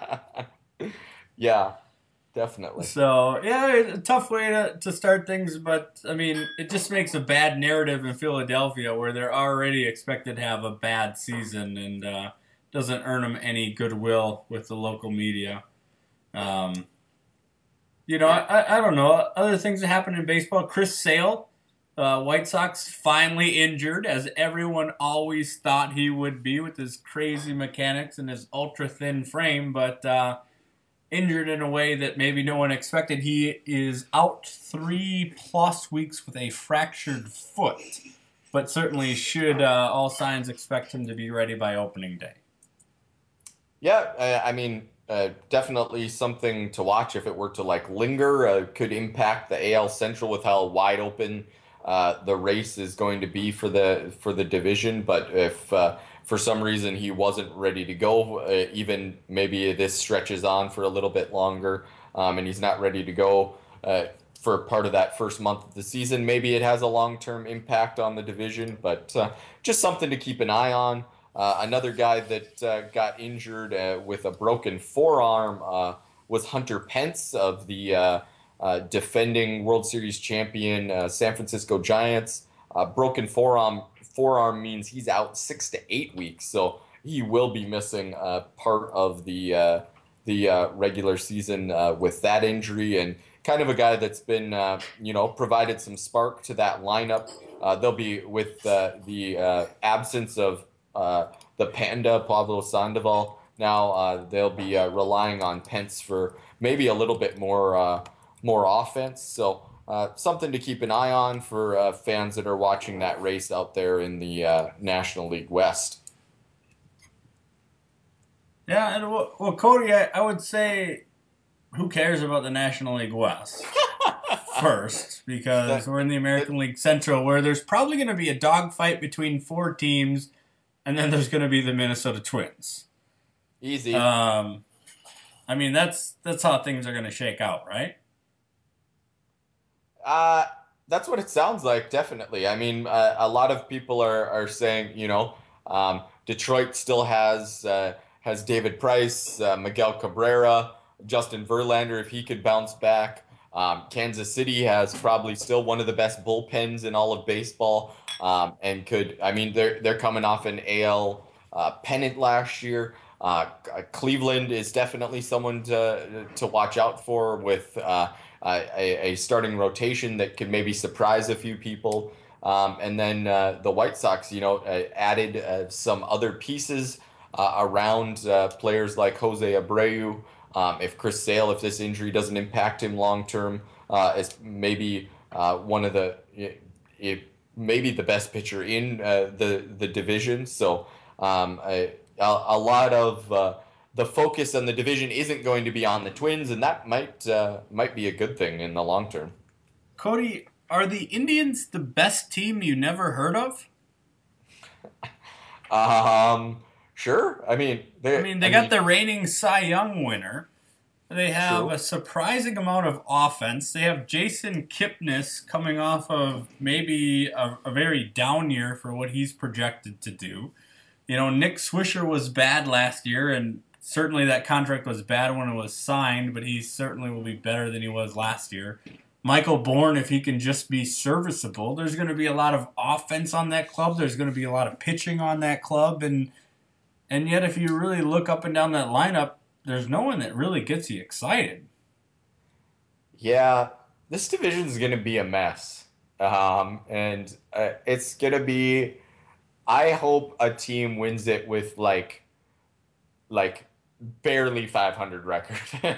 Yeah, definitely. So, yeah, it's a tough way to, to start things, but, I mean, it just makes a bad narrative in Philadelphia where they're already expected to have a bad season and uh, doesn't earn them any goodwill with the local media. Um, you know, I, I don't know. Other things that happen in baseball, Chris Sale, Uh, White Sox finally injured, as everyone always thought he would be with his crazy mechanics and his ultra-thin frame, but uh, injured in a way that maybe no one expected. He is out three-plus weeks with a fractured foot, but certainly should uh, all signs expect him to be ready by opening day. Yeah, I, I mean, uh, definitely something to watch if it were to like linger. Uh, could impact the A L Central with how wide open Uh, the race is going to be for the for the division. But if uh, for some reason he wasn't ready to go, uh, even maybe this stretches on for a little bit longer, um, and he's not ready to go uh, for part of that first month of the season, maybe it has a long-term impact on the division. But uh, just something to keep an eye on. Uh, another guy that uh, got injured uh, with a broken forearm uh, was Hunter Pence of the uh, Uh, defending World Series champion uh, San Francisco Giants. Uh, broken forearm forearm means he's out six to eight weeks, so he will be missing uh, part of the uh, the uh, regular season uh, with that injury. And kind of a guy that's been uh, you know provided some spark to that lineup. Uh, they'll be with uh, the uh, absence of uh, the Panda Pablo Sandoval. Now uh, they'll be uh, relying on Pence for maybe a little bit more. Uh, more offense. So uh, something to keep an eye on for uh, fans that are watching that race out there in the uh, National League West. Yeah, and well, well Cody, I, I would say, who cares about the National League West first? Because we're in the American League Central, where there's probably going to be a dogfight between four teams, and then there's going to be the Minnesota Twins. Easy. Um, I mean, that's that's how things are going to shake out, right? Uh, that's what it sounds like, definitely. I mean, uh, a lot of people are, are saying, you know, um, Detroit still has uh, has David Price, uh, Miguel Cabrera, Justin Verlander, if he could bounce back. Um, Kansas City has probably still one of the best bullpens in all of baseball, um, and could, I mean, they're, they're coming off an A L uh, pennant last year. Uh, Cleveland is definitely someone to, to watch out for with uh, Uh, a, a starting rotation that could maybe surprise a few people. Um, and then uh, the White Sox, you know, uh, added uh, some other pieces uh, around uh, players like Jose Abreu. Um, if Chris Sale, if this injury doesn't impact him long term, uh, is maybe uh, one of the, it, maybe the best pitcher in uh, the the division. So um, a, a lot of uh, the focus on the division isn't going to be on the Twins, and that might uh, might be a good thing in the long term. Cody, are the Indians the best team you never heard of? um, sure. I mean, they, I mean, they I got mean, the reigning Cy Young winner. They have True. a surprising amount of offense. They have Jason Kipnis coming off of maybe a, a very down year for what he's projected to do. You know, Nick Swisher was bad last year, and certainly that contract was bad when it was signed, but he certainly will be better than he was last year. Michael Bourne, if he can just be serviceable, there's going to be a lot of offense on that club. There's going to be a lot of pitching on that club. And and yet if you really look up and down that lineup, there's no one that really gets you excited. Yeah, this division is going to be a mess. Um, and uh, it's going to be, I hope a team wins it with like, like barely five hundred record.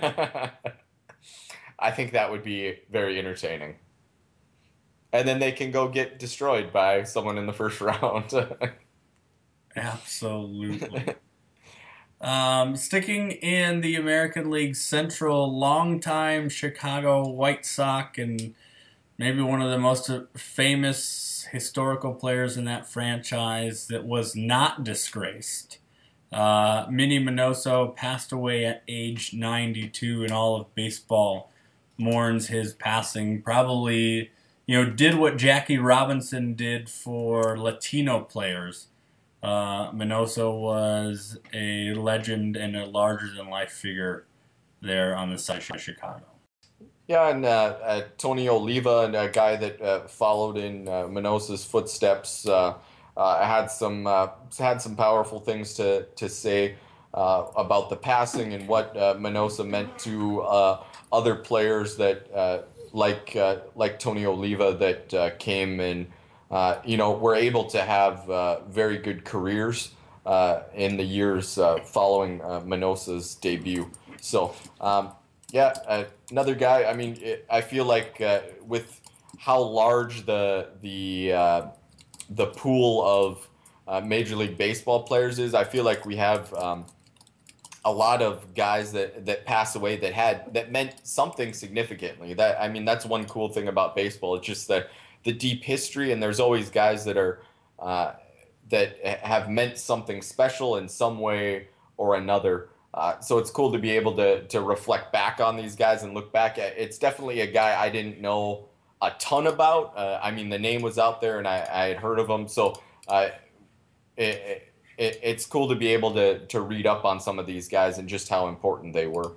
I think that would be very entertaining. And then they can go get destroyed by someone in the first round. Absolutely. Um, sticking in the American League Central, longtime Chicago White Sox and maybe one of the most famous historical players in that franchise that was not disgraced. Uh, Minnie Minoso passed away at age ninety-two, and all of baseball mourns his passing. Probably, you know, did what Jackie Robinson did for Latino players. Uh, Minoso was a legend and a larger-than-life figure there on the side of Chicago. Yeah, and uh, uh, Tony Oliva, and a guy that uh, followed in uh, Minoso's footsteps, uh, uh, had some uh, had some powerful things to to say uh, about the passing and what uh, Minoso meant to uh, other players that uh, like uh, like Tony Oliva that uh, came and uh, you know were able to have uh, very good careers uh, in the years uh, following uh, Minoso's debut. So. Um, Yeah, uh, another guy. I mean, it, I feel like uh, with how large the the uh, the pool of uh, Major League Baseball players is, I feel like we have um, a lot of guys that, that pass away that had that meant something significantly. That I mean, that's one cool thing about baseball. It's just the the deep history, and there's always guys that are uh, that have meant something special in some way or another. Uh, so it's cool to be able to to reflect back on these guys and look back at. It's definitely a guy I didn't know a ton about. Uh, I mean, the name was out there and I, I had heard of him. So uh, it, it, it's cool to be able to, to read up on some of these guys and just how important they were.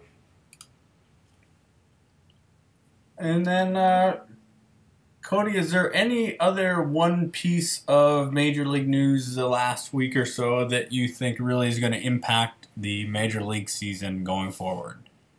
And then, uh, Cody, is there any other one piece of Major League news the last week or so that you think really is going to impact the Major League season going forward?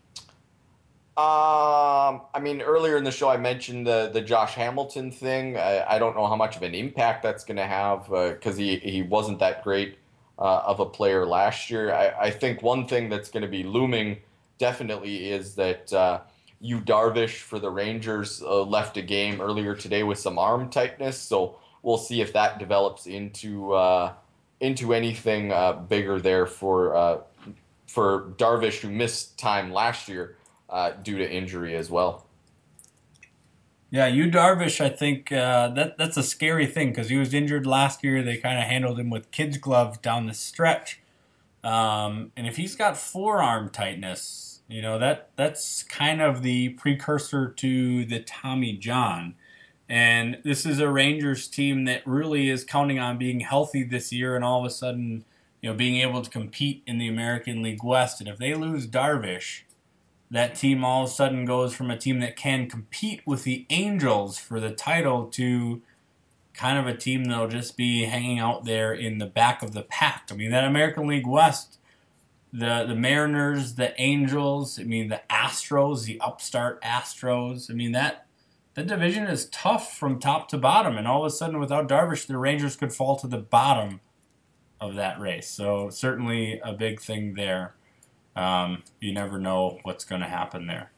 Um, I mean, earlier in the show, I mentioned the the Josh Hamilton thing. I, I don't know how much of an impact that's going to have because uh, he, he wasn't that great uh, of a player last year. I, I think one thing that's going to be looming definitely is that uh, Yu Darvish for the Rangers uh, left a game earlier today with some arm tightness. So we'll see if that develops into uh, into anything uh, bigger there for uh, for Darvish, who missed time last year uh, due to injury as well. Yeah, Yu Darvish, I think uh, that that's a scary thing because he was injured last year. They kind of handled him with kids' gloves down the stretch. Um, and if he's got forearm tightness, you know, that that's kind of the precursor to the Tommy John. And this is a Rangers team that really is counting on being healthy this year and all of a sudden, you know, being able to compete in the American League West. And if they lose Darvish, that team all of a sudden goes from a team that can compete with the Angels for the title to kind of a team that'll just be hanging out there in the back of the pack. I mean, that American League West, the the Mariners, the Angels, I mean, the Astros, the upstart Astros, I mean, that, that division is tough from top to bottom. And all of a sudden, without Darvish, the Rangers could fall to the bottom of that race. So certainly a big thing there. Um, you never know what's going to happen there.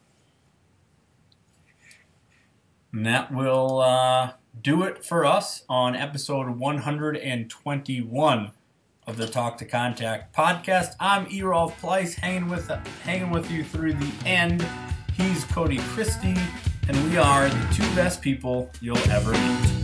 And that will uh, do it for us on episode one hundred twenty-one of the Talk to Contact podcast. I'm Erolf Pleiss, hanging with hanging with you through the end. He's Cody Christie, and we are the two best people you'll ever meet.